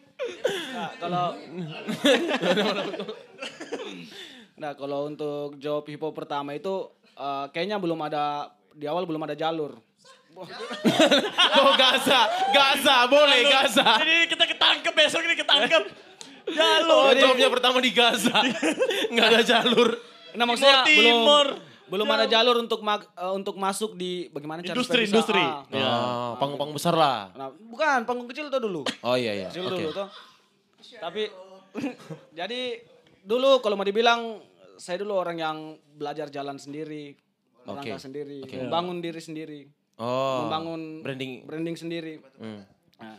Nah, kalau untuk job hip hop pertama itu kayaknya di awal belum ada jalur. Oh, Gaza, boleh Gaza. Ini kita ketangkep besok ini ketangkep. Oh, jawabnya pertama di Gaza. Nggak ada jalur. Nah, maksudnya Timur. belum ada jalur untuk masuk di bagaimana cara Industri. supaya bisa, Panggung besar lah. Nah, bukan panggung kecil tuh dulu. Oh iya. Kecil Oke. dulu tuh. Tapi jadi dulu kalau mau dibilang saya dulu orang yang belajar jalan sendiri, melangkah sendiri, membangun diri sendiri, membangun branding sendiri. Nah,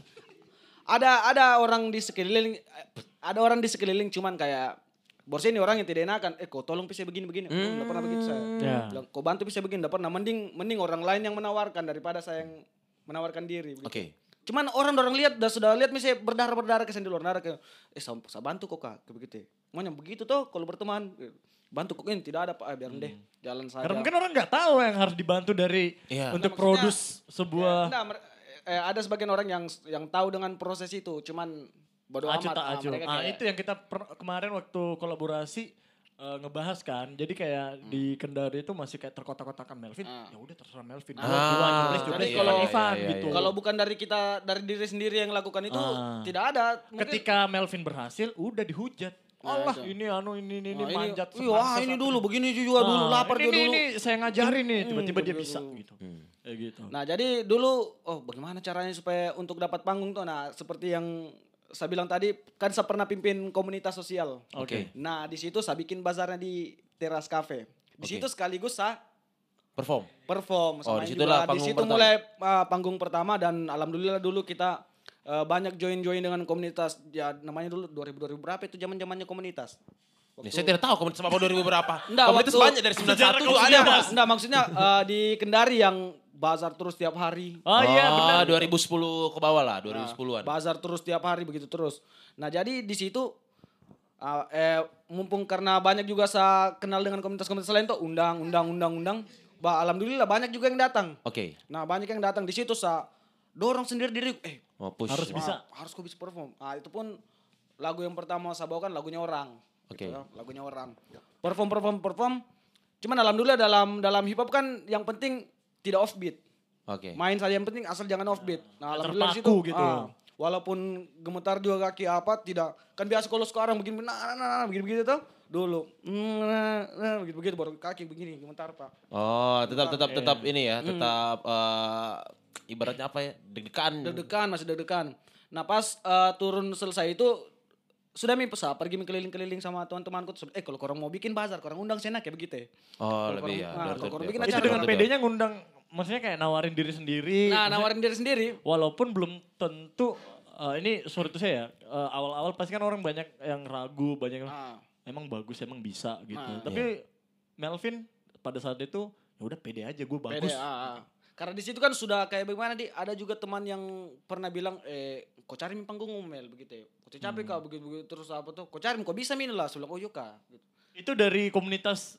ada orang di sekeliling, cuman kayak bos ini orang yang tidak enakan. Kau tolong bisa begini. Enggak pernah begitu saya. Bilang, kau bantu bisa begini, enggak pernah. Mending orang lain yang menawarkan daripada saya yang menawarkan diri. Oke. Cuman orang lihat sudah lihat misalnya berdarah kesan di luar darah kayak saya bantu kok Kak kayak begitu. Maunya begitu tuh kalau berteman bantu kok ini tidak ada Pak biar deh jalan saja. Karena mungkin orang nggak tahu yang harus dibantu dari untuk produce sebuah ada sebagian orang yang tahu dengan proses itu cuman bodo amat. Itu yang kita kemarin waktu kolaborasi ngebahas kan. Jadi kayak di Kendari itu masih kayak terkotak-kotakan Melvin. Ya udah terserah Melvin. Jadi kalau Ivan gitu. Kalau bukan dari kita dari diri sendiri yang lakukan itu tidak ada. Ketika Melvin berhasil udah dihujat. Allah ini manjat. Wah ini dulu begini juga dulu lapar dia dulu. Ini saya ngajarin nih tiba-tiba dia bisa gitu. Kayak gitu. Nah jadi dulu bagaimana caranya supaya untuk dapat panggung tuh. Nah seperti yang saya bilang tadi kan saya pernah pimpin komunitas sosial. Oke. Nah di situ saya bikin bazarnya di Teras Cafe. Di situ sekaligus saya perform. Di situlah panggung di situ pertama. mulai panggung pertama dan alhamdulillah dulu kita banyak join dengan komunitas. Ya namanya dulu 2000 berapa itu zamannya komunitas. Saya tidak tahu komunitas apa 2000 berapa. Komunitas banyak dari 91 juga ada. Enggak maksudnya di Kendari yang bazar terus tiap hari. Benar. 2010 ke bawah lah, 2010-an. Bazar terus tiap hari begitu terus. Nah jadi di situ mumpung karena banyak juga saya kenal dengan komunitas-komunitas lain tuh undang. Alhamdulillah banyak juga yang datang. Oke. Nah banyak yang datang di situ saya dorong sendiri diri. Harus bisa. Harus kok bisa perform. Nah itu pun lagu yang pertama saya bawakan lagunya orang. Oke. Gitu, lagunya orang. Perform. Cuman alhamdulillah dalam hip hop kan yang penting tidak offbeat. Oke. Main saja yang penting asal jangan offbeat. Nah, alhamdulillah di situ gitu. Walaupun gemetar juga kaki apa tidak kan biasa kalau sekarang begini begini tuh dulu begitu baru kaki begini gemetar Pak. Tetap ini ya, tetap ibaratnya apa ya? Masih deg-degan. Nah, pas turun selesai itu sudah pergi keliling-keliling sama teman-temanku. Kalau korang mau bikin bazar, korang undang saya kayak begitu. Lebih ya. Itu dengan PD-nya ngundang, maksudnya kayak nawarin diri sendiri. Nah, nawarin diri sendiri. Walaupun belum tentu, ini sorry itu saya awal-awal pasti kan orang banyak yang ragu, banyak yang emang bagus, emang bisa gitu. Tapi Melvin pada saat itu, ya udah pede aja gue bagus. Karena di situ kan sudah kayak bagaimana ada juga teman yang pernah bilang kau cari panggung Mel begitu. Kau capek kau begitu terus apa tuh. Kau cari kau bisa min lah sebelum kau yuka. Gitu. Itu dari komunitas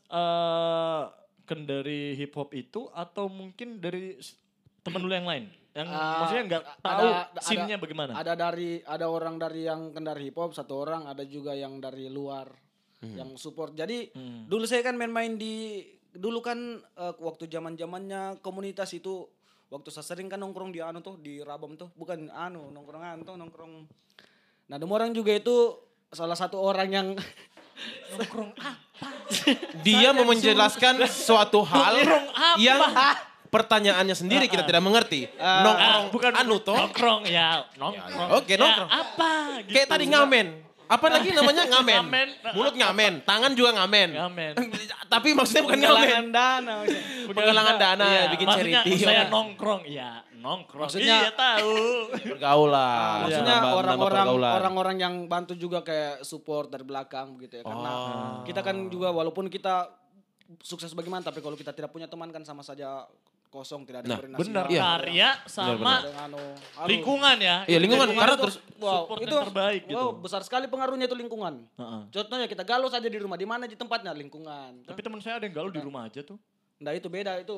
Kendari hip hop itu atau mungkin dari teman lu yang lain? Yang maksudnya enggak tahu scene-nya bagaimana? Ada orang dari yang Kendari hip hop, satu orang, ada juga yang dari luar yang support. Jadi dulu saya kan main-main dulu kan waktu zaman-zamannya komunitas itu waktu saya sering kan nongkrong di di Rabam tuh, bukan nongkrong. Nah, ada orang juga itu salah satu orang yang nongkrong apa? Dia mau menjelaskan suatu hal yang pertanyaannya sendiri kita tidak mengerti. Nongkrong bukan nongkrong. Oke, nongkrong. Apa gitu. Kayak tadi ngamen. Apa lagi namanya ngamen? Mulut ngamen, tangan juga ngamen. Tapi maksudnya bukan ngamen. Penggalangan dana, bikin charity. Saya nongkrong, nongkrong. Maksudnya tahu. Bergaul lah. Maksudnya orang-orang yang bantu juga kayak support dari belakang begitu ya. Karena kita kan juga walaupun kita sukses bagaimana, tapi kalau kita tidak punya teman kan sama saja kosong, tidak ada koordinasi. Benar, karya sama lingkungan ya. Iya, lingkungan karena terus support itu terbaik gitu. Besar sekali pengaruhnya itu lingkungan. Contohnya kita galau saja di rumah, di mana di tempatnya lingkungan. Tapi teman saya ada yang galau di rumah aja tuh. Nah itu beda itu.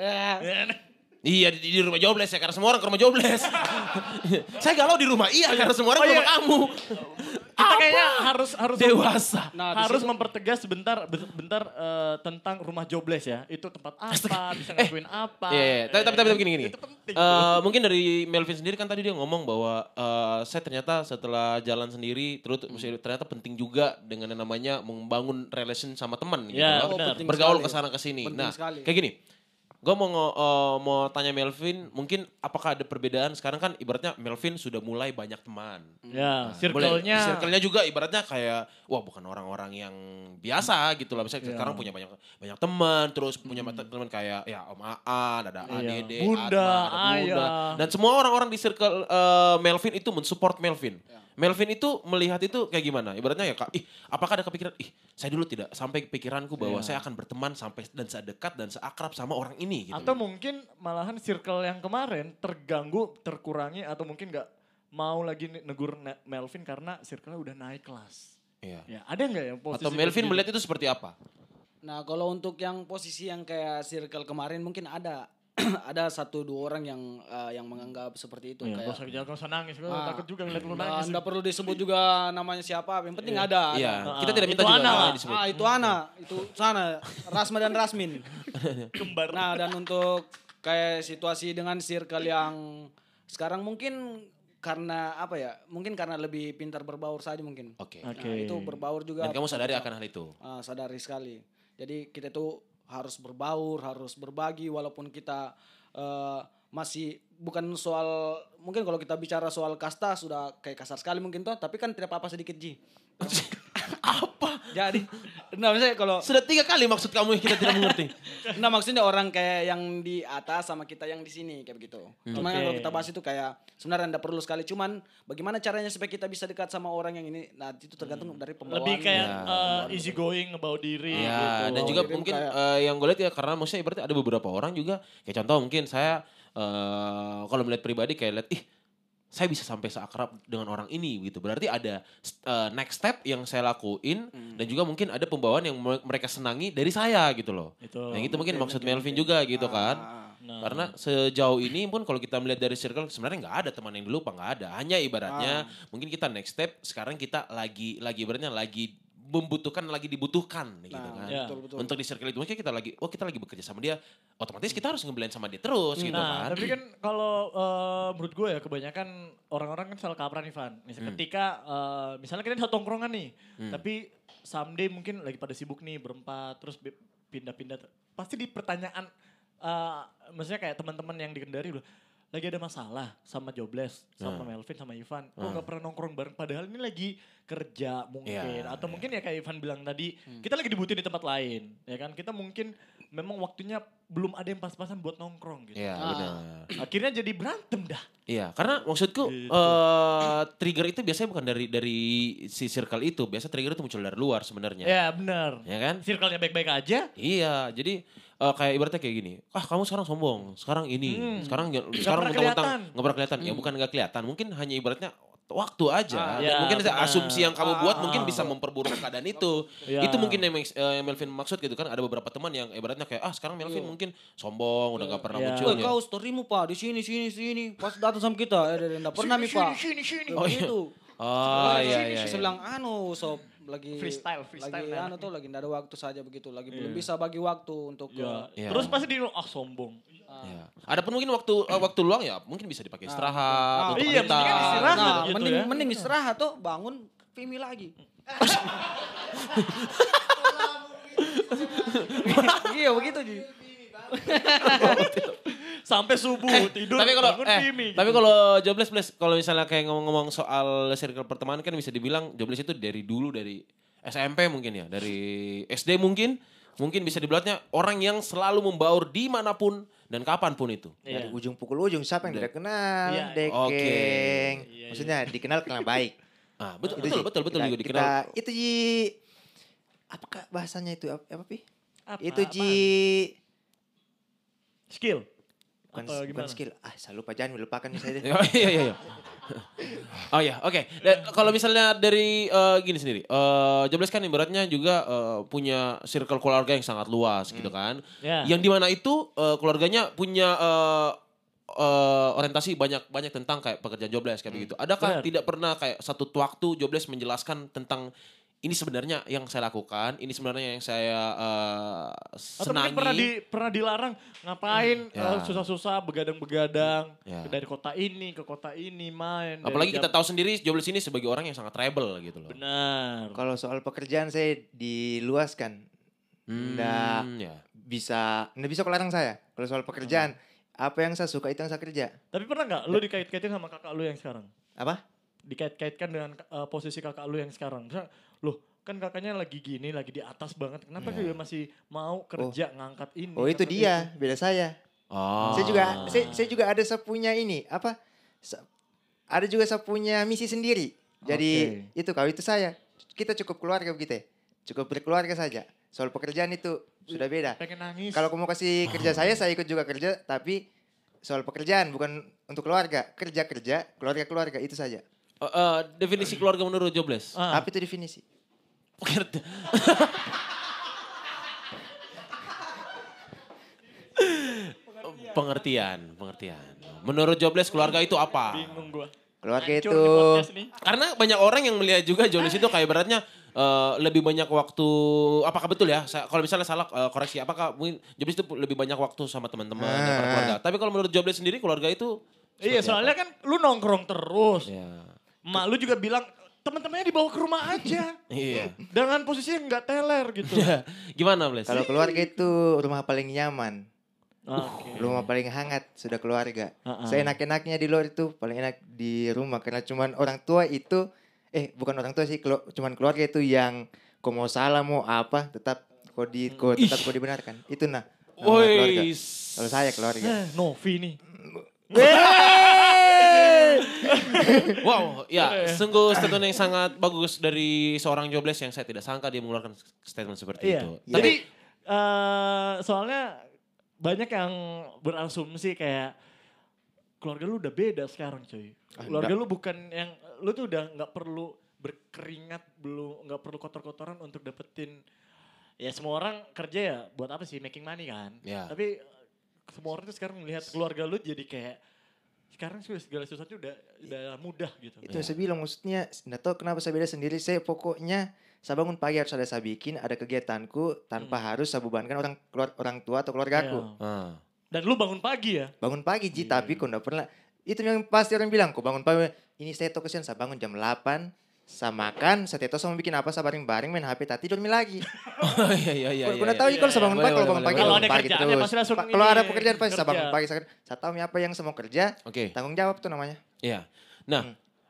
Iya di rumah jobless ya, karena semua orang ke rumah jobless. Saya galau di rumah, karena semua orang ke rumah kamu. Kita kayaknya harus dewasa. Harus mempertegas sebentar tentang rumah jobless ya. Itu tempat apa, bisa ngelakuin apa. Iya, tapi gini. Mungkin dari Melvin sendiri kan tadi dia ngomong bahwa saya ternyata setelah jalan sendiri ternyata penting juga dengan yang namanya membangun relation sama teman gitu. Ya, bergaul ke sana ke sini. Nah, kayak gini. gue mau tanya Melvin, mungkin apakah ada perbedaan sekarang kan ibaratnya Melvin sudah mulai banyak teman. Ya, Circle-nya juga ibaratnya kayak wah bukan orang-orang yang biasa gitu lah. Misalnya sekarang punya banyak teman, terus punya teman kayak ya Om Aan, ada Adede, Bunda, Atma, ada Bunda. Ayah. Dan semua orang-orang di circle Melvin itu mensupport Melvin. Melvin itu melihat itu kayak gimana? Ibaratnya ya Kak, apakah ada kepikiran, saya dulu tidak sampai pikiranku bahwa saya akan berteman sampai dan sedekat dan seakrab sama orang ini gitu. Atau mungkin malahan circle yang kemarin terganggu, terkurangi atau mungkin nggak mau lagi negur Melvin karena circle-nya udah naik kelas. Iya. Ya, ada nggak yang posisi Atau Melvin begitu? melihat itu seperti apa? Nah kalau untuk yang posisi yang kayak circle kemarin mungkin ada ada 1-2 orang yang menganggap seperti itu. Iya, Kayak jangan usah nangis, gue takut juga ngeliat lu nangis. Nggak perlu disebut juga namanya siapa, yang penting ada. Iya, kita tidak minta Itu juga Ana. disebut. Itu Ana, itu sana, Rasma dan Rasmin. Kembar. Nah dan untuk kayak situasi dengan circle yang sekarang mungkin karena apa ya, mungkin karena lebih pintar berbaur saja mungkin. Oke. Nah, itu berbaur juga. Dan kamu sadari akan hal itu? Sadari sekali. Jadi kita tuh harus berbaur, harus berbagi walaupun kita masih bukan soal, mungkin kalau kita bicara soal kasta sudah kayak kasar sekali mungkin toh, tapi kan tidak apa-apa sedikit Ji. Apa? Jadi, nah misalnya kalau Sudah 3 kali maksud kamu yang kita tidak mengerti. nah maksudnya orang kayak yang di atas sama kita yang di sini kayak begitu. Cuman kalau kita bahas itu kayak sebenarnya enggak perlu sekali, cuman bagaimana caranya supaya kita bisa dekat sama orang yang ini. Nah, itu tergantung dari pembawaan. Lebih kayak easy going, ngebawa diri Ya, gitu. dan juga Jadi mungkin kayak- yang gue lihat ya karena maksudnya ibaratnya ada beberapa orang juga kayak contoh mungkin saya kalau melihat pribadi kayak lihat saya bisa sampai seakrab dengan orang ini gitu. Berarti ada next step yang saya lakuin dan juga mungkin ada pembawaan yang mereka senangi dari saya gitu loh. Itu. Nah, itu mungkin maksud Melvin juga gitu kan. Karena sejauh ini pun kalau kita melihat dari circle sebenarnya nggak ada teman yang dilupa, nggak ada. Hanya ibaratnya mungkin kita next step sekarang kita lagi ibaratnya lagi membutuhkan, lagi dibutuhkan gitu kan. ya. Betul. Untuk di circle itu mungkin kita lagi bekerja sama dia, otomatis kita harus ngeblend sama dia terus gitu Nah, kan. tapi kan kalau menurut gue ya kebanyakan orang-orang kan salah kaprah nih Van. Misalnya ketika misalnya kita satu tongkrongan nih, tapi someday mungkin lagi pada sibuk nih berempat, terus pindah-pindah. Pasti di pertanyaan, maksudnya kayak teman-teman yang di Kendari loh, lagi ada masalah sama Jobless, sama Melvin, sama Ivan. Kok gak pernah nongkrong bareng, padahal ini lagi kerja mungkin. Atau mungkin ya kayak Ivan bilang tadi, kita lagi dibutuhin di tempat lain. Ya kan, kita mungkin memang waktunya belum ada yang pas-pasan buat nongkrong gitu. Iya benar. Akhirnya jadi berantem dah. Iya, karena maksudku trigger itu biasanya bukan dari si circle itu, biasa trigger itu muncul dari luar sebenarnya. Ya benar. Ya kan? Circle-nya baik-baik aja. Iya, jadi kayak ibaratnya kayak gini. Kamu sekarang sombong, sekarang ini, sekarang pernah kelihatan. nggak pernah kelihatan. Ya bukan nggak kelihatan, mungkin hanya ibaratnya waktu aja. Dan ya, mungkin benar. asumsi yang kamu buat mungkin bisa memperburuk keadaan itu. Ya. Itu mungkin yang Melvin maksud gitu kan. Ada beberapa teman yang ibaratnya kayak sekarang Melvin mungkin sombong, udah nggak pernah Ya. muncul. Kau storymu Pak di sini. Pas datang sama kita, enggak pernah nih Pak. Sini. Oh, iya. Gitu. Oh iya. Saya bilang sob lagi Freestyle lagi namanya. tuh lagi enggak ada waktu saja begitu, lagi belum bisa bagi waktu untuk Ya. Iya. Terus pasti sombong. Ya. Adapun mungkin waktu luang ya mungkin bisa dipakai istirahat. Untuk iya, mental. mendingan istirahat. Nah, gitu mending ya. mending istirahat tuh, bangun Vimi lagi. Iya begitu Ji. Sampai subuh tidur. Tapi kalau bangun Vimi. tapi kalau Jobless kalau misalnya kayak ngomong-ngomong soal circle pertemanan kan bisa dibilang Jobless itu dari dulu dari SMP mungkin ya, dari SD mungkin bisa dibilangnya orang yang selalu membaur dimanapun dan kapanpun itu. Dari ujung pukul ujung, siapa yang tidak kenal, Iya. Dekeng. Oke. Maksudnya dikenal baik. Ah, betul Itu, Ji. betul Kita- juga dikenal. Itu Ji, apakah bahasanya itu apa Pi? Apa? Itu Ji, Skill. bukan, Atau bukan gimana? skill. Saya lupa, jangan lupakan nih saya deh. Oh iya. Oh ya, oke. Dan kalau misalnya dari gini sendiri, Jobless kan ibaratnya juga punya circle keluarga yang sangat luas gitu kan. Ya. Yang dimana itu keluarganya punya orientasi banyak tentang kayak pekerjaan Jobless kayak begitu. Adakah Benar. tidak pernah kayak satu waktu Jobless menjelaskan tentang ini sebenarnya yang saya lakukan, ini sebenarnya yang saya Atau mungkin senangi. pernah dilarang ngapain Ya. susah-susah begadang-begadang Ya. dari kota ini ke kota ini main. dari Apalagi kita jam- tahu sendiri Jobless ini sebagai orang yang sangat rebel gitu loh. Benar. Kalau soal pekerjaan saya diluaskan. Nggak Ya. nggak bisa kau larang saya. Kalau soal pekerjaan, apa yang saya suka itu yang saya kerja. Tapi pernah nggak lu dikait-kaitin sama kakak lu yang sekarang? Apa? Dikait-kaitkan dengan posisi kakak lu yang sekarang. Misalnya, loh kan kakaknya lagi gini, lagi di atas banget. Kenapa dia masih mau kerja ngangkat ini? Oh itu dia, beda saya. Oh. Saya juga ada saya punya ini, ada juga saya punya misi sendiri. Jadi itu kalau itu saya, kita cukup keluarga begitu. Cukup berkeluarga saja. Soal pekerjaan itu sudah beda. Pengen nangis. Kalau kamu kasih kerja saya ikut juga kerja, tapi soal pekerjaan bukan untuk keluarga. Kerja, keluarga itu saja. Definisi keluarga menurut Jobless? Apa itu definisi? Pengertian. Menurut Jobless keluarga itu apa? Bingung gue. Keluarga itu Karena banyak orang yang melihat juga Jobless itu kayak beratnya lebih banyak waktu, apakah betul ya? Kalau misalnya salah koreksi, apakah mungkin Jobless itu lebih banyak waktu sama teman-teman daripada keluarga? Tapi kalau menurut Jobless sendiri keluarga itu Iya soalnya kan lu nongkrong terus. ya. Emak lu juga bilang teman-temannya dibawa ke rumah aja. Iya. Dengan posisinya nggak teler gitu. Gimana, Bless? kalau keluarga itu rumah paling nyaman. Oke. Rumah paling hangat sudah keluarga. Saya enak-enaknya di luar itu paling enak di rumah karena cuman orang tua itu bukan orang tua sih, cuman keluarga itu yang kau mau salah mau apa tetap kau dibenarkan. Itu keluarga. Kalau saya keluarga. Novi nih. Wow, ya sungguh statement yang sangat bagus dari seorang Jobless yang saya tidak sangka dia mengeluarkan statement seperti itu. Tapi soalnya banyak yang berasumsi kayak keluarga lu udah beda sekarang coy. Keluarga lu bukan yang, lu tuh udah gak perlu berkeringat, gak perlu kotor-kotoran untuk dapetin, ya semua orang kerja ya buat apa sih, making money kan. Ya. Tapi semua orang tuh sekarang melihat keluarga lu jadi kayak, sekarang segala sesuatu udah mudah gitu. Itu saya bilang maksudnya, nggak tahu kenapa saya beda sendiri. Saya pokoknya saya bangun pagi harus ada saya bikin, ada kegiatanku tanpa harus saya bebankan orang tua atau keluarga aku. Dan lu bangun pagi ya? Bangun pagi tapi kok nggak pernah. Itu yang pasti orang bilang, kok bangun pagi. Ini saya tahu kesian, saya bangun jam 8, saya makan, saya teto sama bikin apa, saya bareng-bareng main HP, tadi dormi lagi. Oh iya. Kau udah tahu kalau saya bangun pagi, kalau bangun pagi, Kalau ada pagi kerjaan terus. pasti langsung Kalau ini, ada pekerjaan pasti saya kerja. bangun pagi, saya tahu apa yang saya mau kerja, Oke. tanggung jawab tuh namanya. Iya. Nah,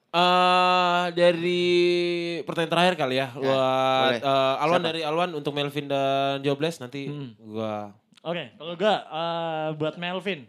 dari pertanyaan terakhir kali ya, buat boleh. Alwan Siapa? dari Alwan untuk Melvin dan Jobless nanti gua. Oke, kalau gue buat Melvin.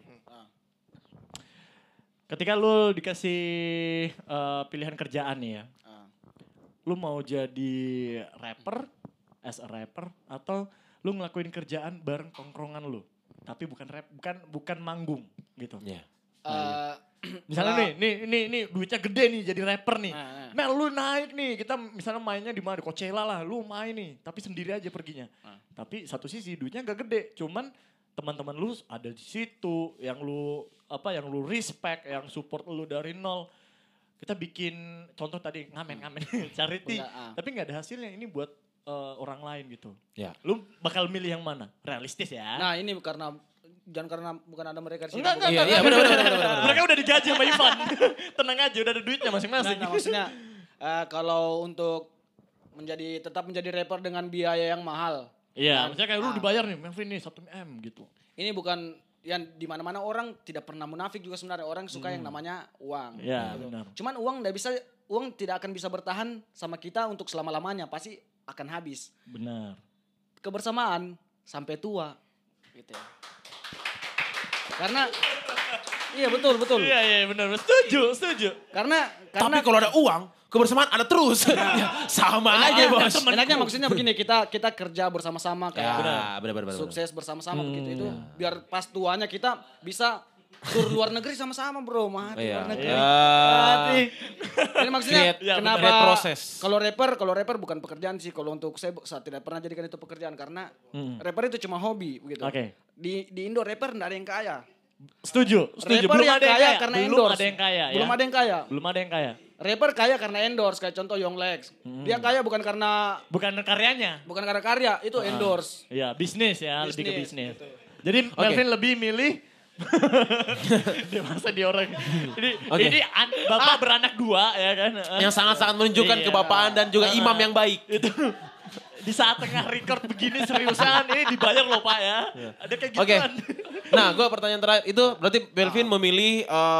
Ketika lu dikasih pilihan kerjaan nih ya. Lu mau jadi rapper, as a rapper, atau lu ngelakuin kerjaan bareng tongkrongan lu. Tapi bukan rap, bukan manggung gitu. Iya. Misalnya nih duitnya gede nih jadi rapper nih. Mel lu naik nih, kita misalnya mainnya di mana, di Coachella lah, lu main nih, tapi sendiri aja perginya. Tapi satu sisi duitnya gak gede, cuman teman-teman lu ada di situ yang lu respect, yang support lu dari nol. Kita bikin contoh tadi ngamen charity, tapi nggak ada hasilnya. Ini buat orang lain gitu. Ya. Lu bakal milih yang mana? Realistis ya. Nah ini bukan ada mereka di sini. Enggak. Iya, benar. Mereka udah digaji sama Ivan. Tenang aja, udah ada duitnya masing-masing. Nah, maksudnya kalau untuk tetap menjadi rapper dengan biaya yang mahal. Iya, misalnya kayak lu dibayar nih, Melvin nih 1M gitu. Ini bukan yang di mana-mana orang tidak pernah munafik juga sebenarnya, orang suka yang namanya uang. Iya, gitu. benar. Cuman uang tidak akan bisa bertahan sama kita untuk selama-lamanya, pasti akan habis. Benar. Kebersamaan sampai tua gitu ya. Karena iya betul. Iya benar. Setuju. Karena Tapi kalau ada uang, kebersamaan ada terus. Sama aja bos. Enaknya maksudnya begini, kita kerja bersama-sama kayak Benar. sukses bersama-sama begitu itu biar pas tuanya kita bisa tur luar negeri sama-sama bro, luar negeri. Ini maksudnya kenapa create proses. Kalau rapper bukan pekerjaan sih, kalau untuk saya tidak pernah jadikan itu pekerjaan karena rapper itu cuma hobi begitu. Oke. Di Indo rapper enggak ada yang kaya. Setuju. Rapper Belum yang ada yang kaya kaya karena Belum endorse. ada yang kaya ya. Belum ada yang kaya. Rapper kaya karena endorse, kayak contoh Young Lex. Dia kaya bukan karena karyanya. bukan karena karya, itu endorse. Iya, bisnis ya, lebih ke bisnis. Gitu. Jadi Melvin lebih milih dia masa dia orang ini bapak beranak 2 ya kan. Yang sangat-sangat menunjukkan kebapaan dan juga imam yang baik. Itu. di saat tengah record begini seriusan ini dibayar loh Pak ya. Ada kayak Oke. gituan. Nah, gue pertanyaan terakhir itu berarti Melvin memilih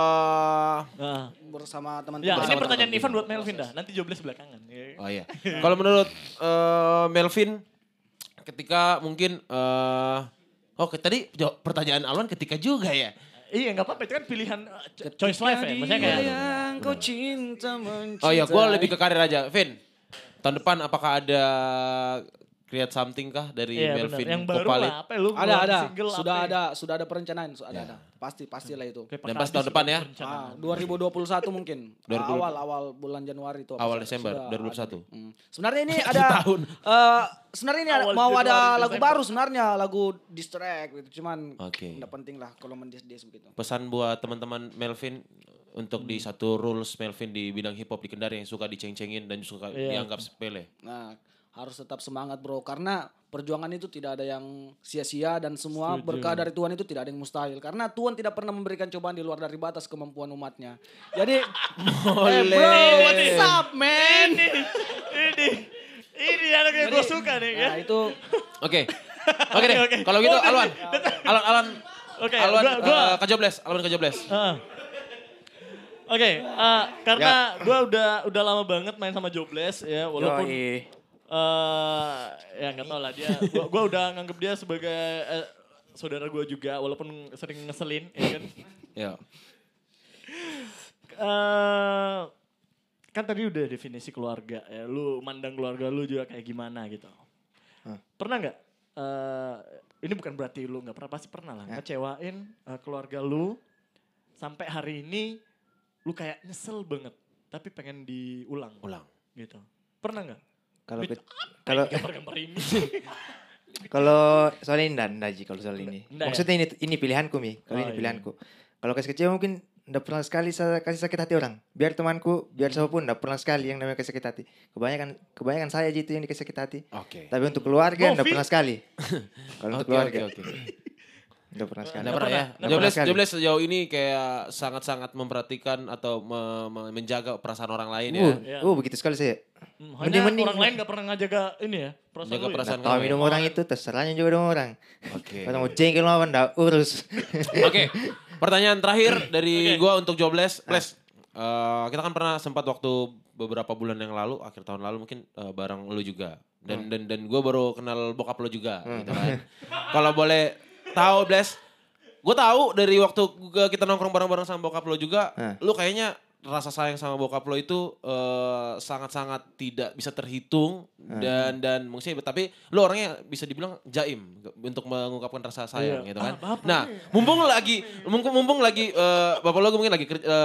Bersama Ya, teman-teman. ini pertanyaan Ivan buat Melvin dah. Nanti jobless belakangan. oh iya. Kalau menurut Melvin ketika mungkin tadi pertanyaan Alwan ketika juga ya. Iya nggak apa-apa itu kan pilihan choice life ya. Maksudnya kayak Yang kau cinta mencintai. Oh iya, gue lebih ke karir aja. Vin, tahun depan apakah ada create something kah dari Iya, Melvin bener. Yang baru Kopalit? lah, apa ya, lu Ada. single Sudah apa ya? sudah ada perencanaan, ada. Pastilah itu. Kayak Dan Pak pas tahun Kadis depan juga ya? berencana. 2021 mungkin. 2020. Awal bulan Januari itu. Awal Desember Sudah 2021. ada. Sebenarnya ini ada sebenarnya ini Awal mau ada Januari, lagu Desember. baru sebenarnya, lagu distract gitu. Cuman Oke. enggak penting lah kalau mendias-dias begitu. Pesan buat teman-teman Melvin untuk di satu rules Melvin di bidang hip hop di Kendari yang suka diceng-cengin dan suka Iya. dianggap sepele. Nah, harus tetap semangat bro, karena perjuangan itu tidak ada yang sia-sia dan semua Setuju. berkah dari Tuhan itu tidak ada yang mustahil. Karena Tuhan tidak pernah memberikan cobaan di luar dari batas kemampuan umatnya. Jadi, bro, what's up man? Ini anak yang gue suka nih ya. Nah itu, Oke. Oke deh. Kalau gitu Alwan. Oke, Alwan gua- Alwan ke Jobless. Oke, karena gue udah lama banget main sama Jobless ya, walaupun ya nggak tau lah dia, gue udah nganggep dia sebagai saudara gue juga, walaupun sering ngeselin, ya kan. Ya. Kan tadi udah definisi keluarga ya, lu mandang keluarga lu juga kayak gimana gitu. Pernah nggak? Ini bukan berarti lu nggak pernah, pasti pernah lah ngecewain keluarga lu sampai hari ini lu kayak nyesel banget, tapi pengen diulang. Ulang. Gitu. Pernah nggak? Kalau Gambar-gambar ini. kalau soal ini enggak Ji, kalau soal ini. Enggak ya? Maksudnya ini pilihanku Mi, kalau Oh, ini iya. pilihanku. Kalau kasih kecewa mungkin enggak pernah sekali saya kasih sakit hati orang. Biar temanku, biar siapapun enggak pernah sekali yang namanya kasih sakit hati. Kebanyakan saya gitu yang dikasih sakit hati. Oke. Tapi untuk keluarga enggak Novi? pernah sekali. Kalau untuk keluarga Oke. enggak pernah sekali. Nggak pernah ya? Nggak pernah sekali. Jobless sejauh ini kayak sangat-sangat memperhatikan atau menjaga perasaan orang lain ya. Begitu sekali saya. Hanya Mending- orang lain gak pernah ngajaga ini ya, perasaan Jaga lu ya? perasaan Kalau kamu ya. minum orang itu terserahnya juga dong orang. Oke. Kalau mau jengkel mau enggak urus. Oke. Pertanyaan terakhir dari gua untuk Jobless. Bless. Kita kan pernah sempat waktu beberapa bulan yang lalu, akhir tahun lalu mungkin bareng lu juga. Dan gue baru kenal bokap lu juga gitu kan. Kalau boleh tahu Bless, gue tahu dari waktu kita nongkrong bareng-bareng sama bokap lo juga, lu kayaknya rasa sayang sama bokap lo itu sangat-sangat tidak bisa terhitung dan maksudnya tapi lu orangnya bisa dibilang jaim untuk mengungkapkan rasa sayang gitu kan. Nah, mumpung lagi bapak lo mungkin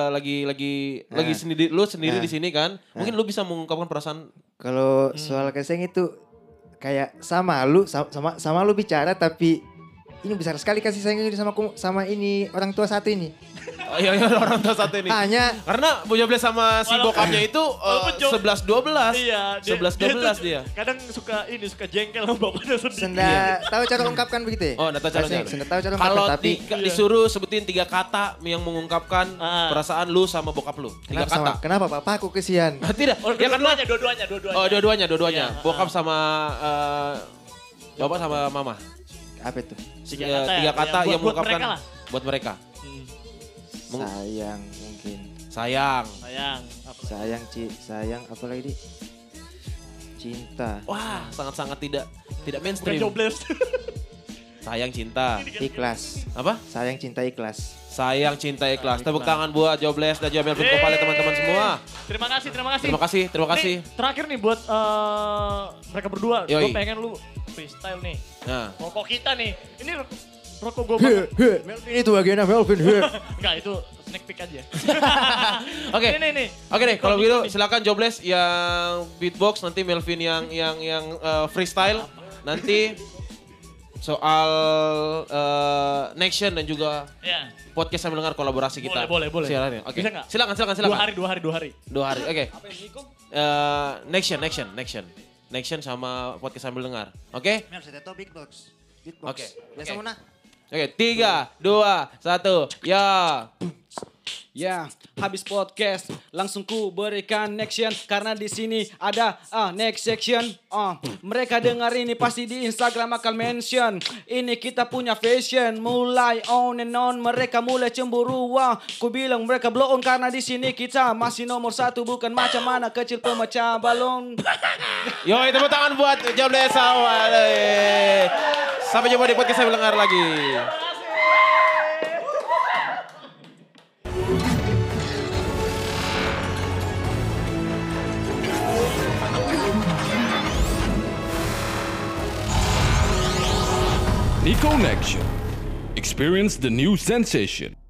lagi sendiri lu sendiri di sini kan, mungkin lu bisa mengungkapkan perasaan. Kalau soal kasih sayang itu kayak sama lu bicara tapi ini besar sekali kasih sayang ini sama ini orang tua satu ini. Iya orang tua satu ini. Hanya Karena Bu Jobless sama si bokapnya itu 11-12. Iya, 11-12 dia. Kadang suka jengkel sama bapaknya sendiri. senda tahu cara ungkapkan begitu. Oh, nggak tahu caranya. Senda tahu cara ungkapkan Kalau tapi disuruh sebutin 3 kata yang mengungkapkan perasaan lu sama bokap lu. 3 kata. kenapa Pak? Aku kesian. Tidak. Ya karena Dua-duanya. dua-duanya. Bokap sama bapak sama mama. Apa itu? 3 kata yang buat mengungkapkan mereka lah. buat mereka. Sayang mungkin. Sayang. Sayang apa lagi di? Cinta. Wah, sangat-sangat tidak Bukan mainstream. Jobless. Sayang, cinta. Ikhlas. Apa? Sayang cinta ikhlas. Sayang, cinta, ikhlas. Tepuk tangan buat Jobless dan juga Melvin Kopalit teman-teman semua. Terima kasih. Terima kasih. Nih, terakhir nih buat mereka berdua. Yoi. Gue pengen lu freestyle nih. Nah, Rokok kita nih. Ini rokok gue banget. Melvin itu bagiannya Melvin. Enggak, itu sneak peek aja. oke. Nih. Oke deh, kalau gitu silakan Jobless yang beatbox, nanti Melvin yang freestyle. Nanti soal Nexion dan juga Ya. podcast sambil dengar kolaborasi kita. Boleh. Silakan ya. Oke. Bisa nggak? Silakan. 2 hari. 2 hari. Oke. Nexion sama podcast sambil dengar. Oke? Mel, saya tahu beatbox. Oke. Biasa mana? Oke, 3, 2, 1, ya. Ya, habis podcast langsung ku berikan action karena di sini ada next section. Mereka dengar ini pasti di Instagram akan mention. Ini kita punya fashion, mulai on and on. Mereka mulai cemburu. Ku bilang mereka blow on karena di sini kita masih nomor 1, bukan macam mana kecil pemecah balon. Yo, tepuk tangan buat Jobless. Sampai jumpa di podcast Sambil Dengar lagi. Nico Next. Experience the new sensation.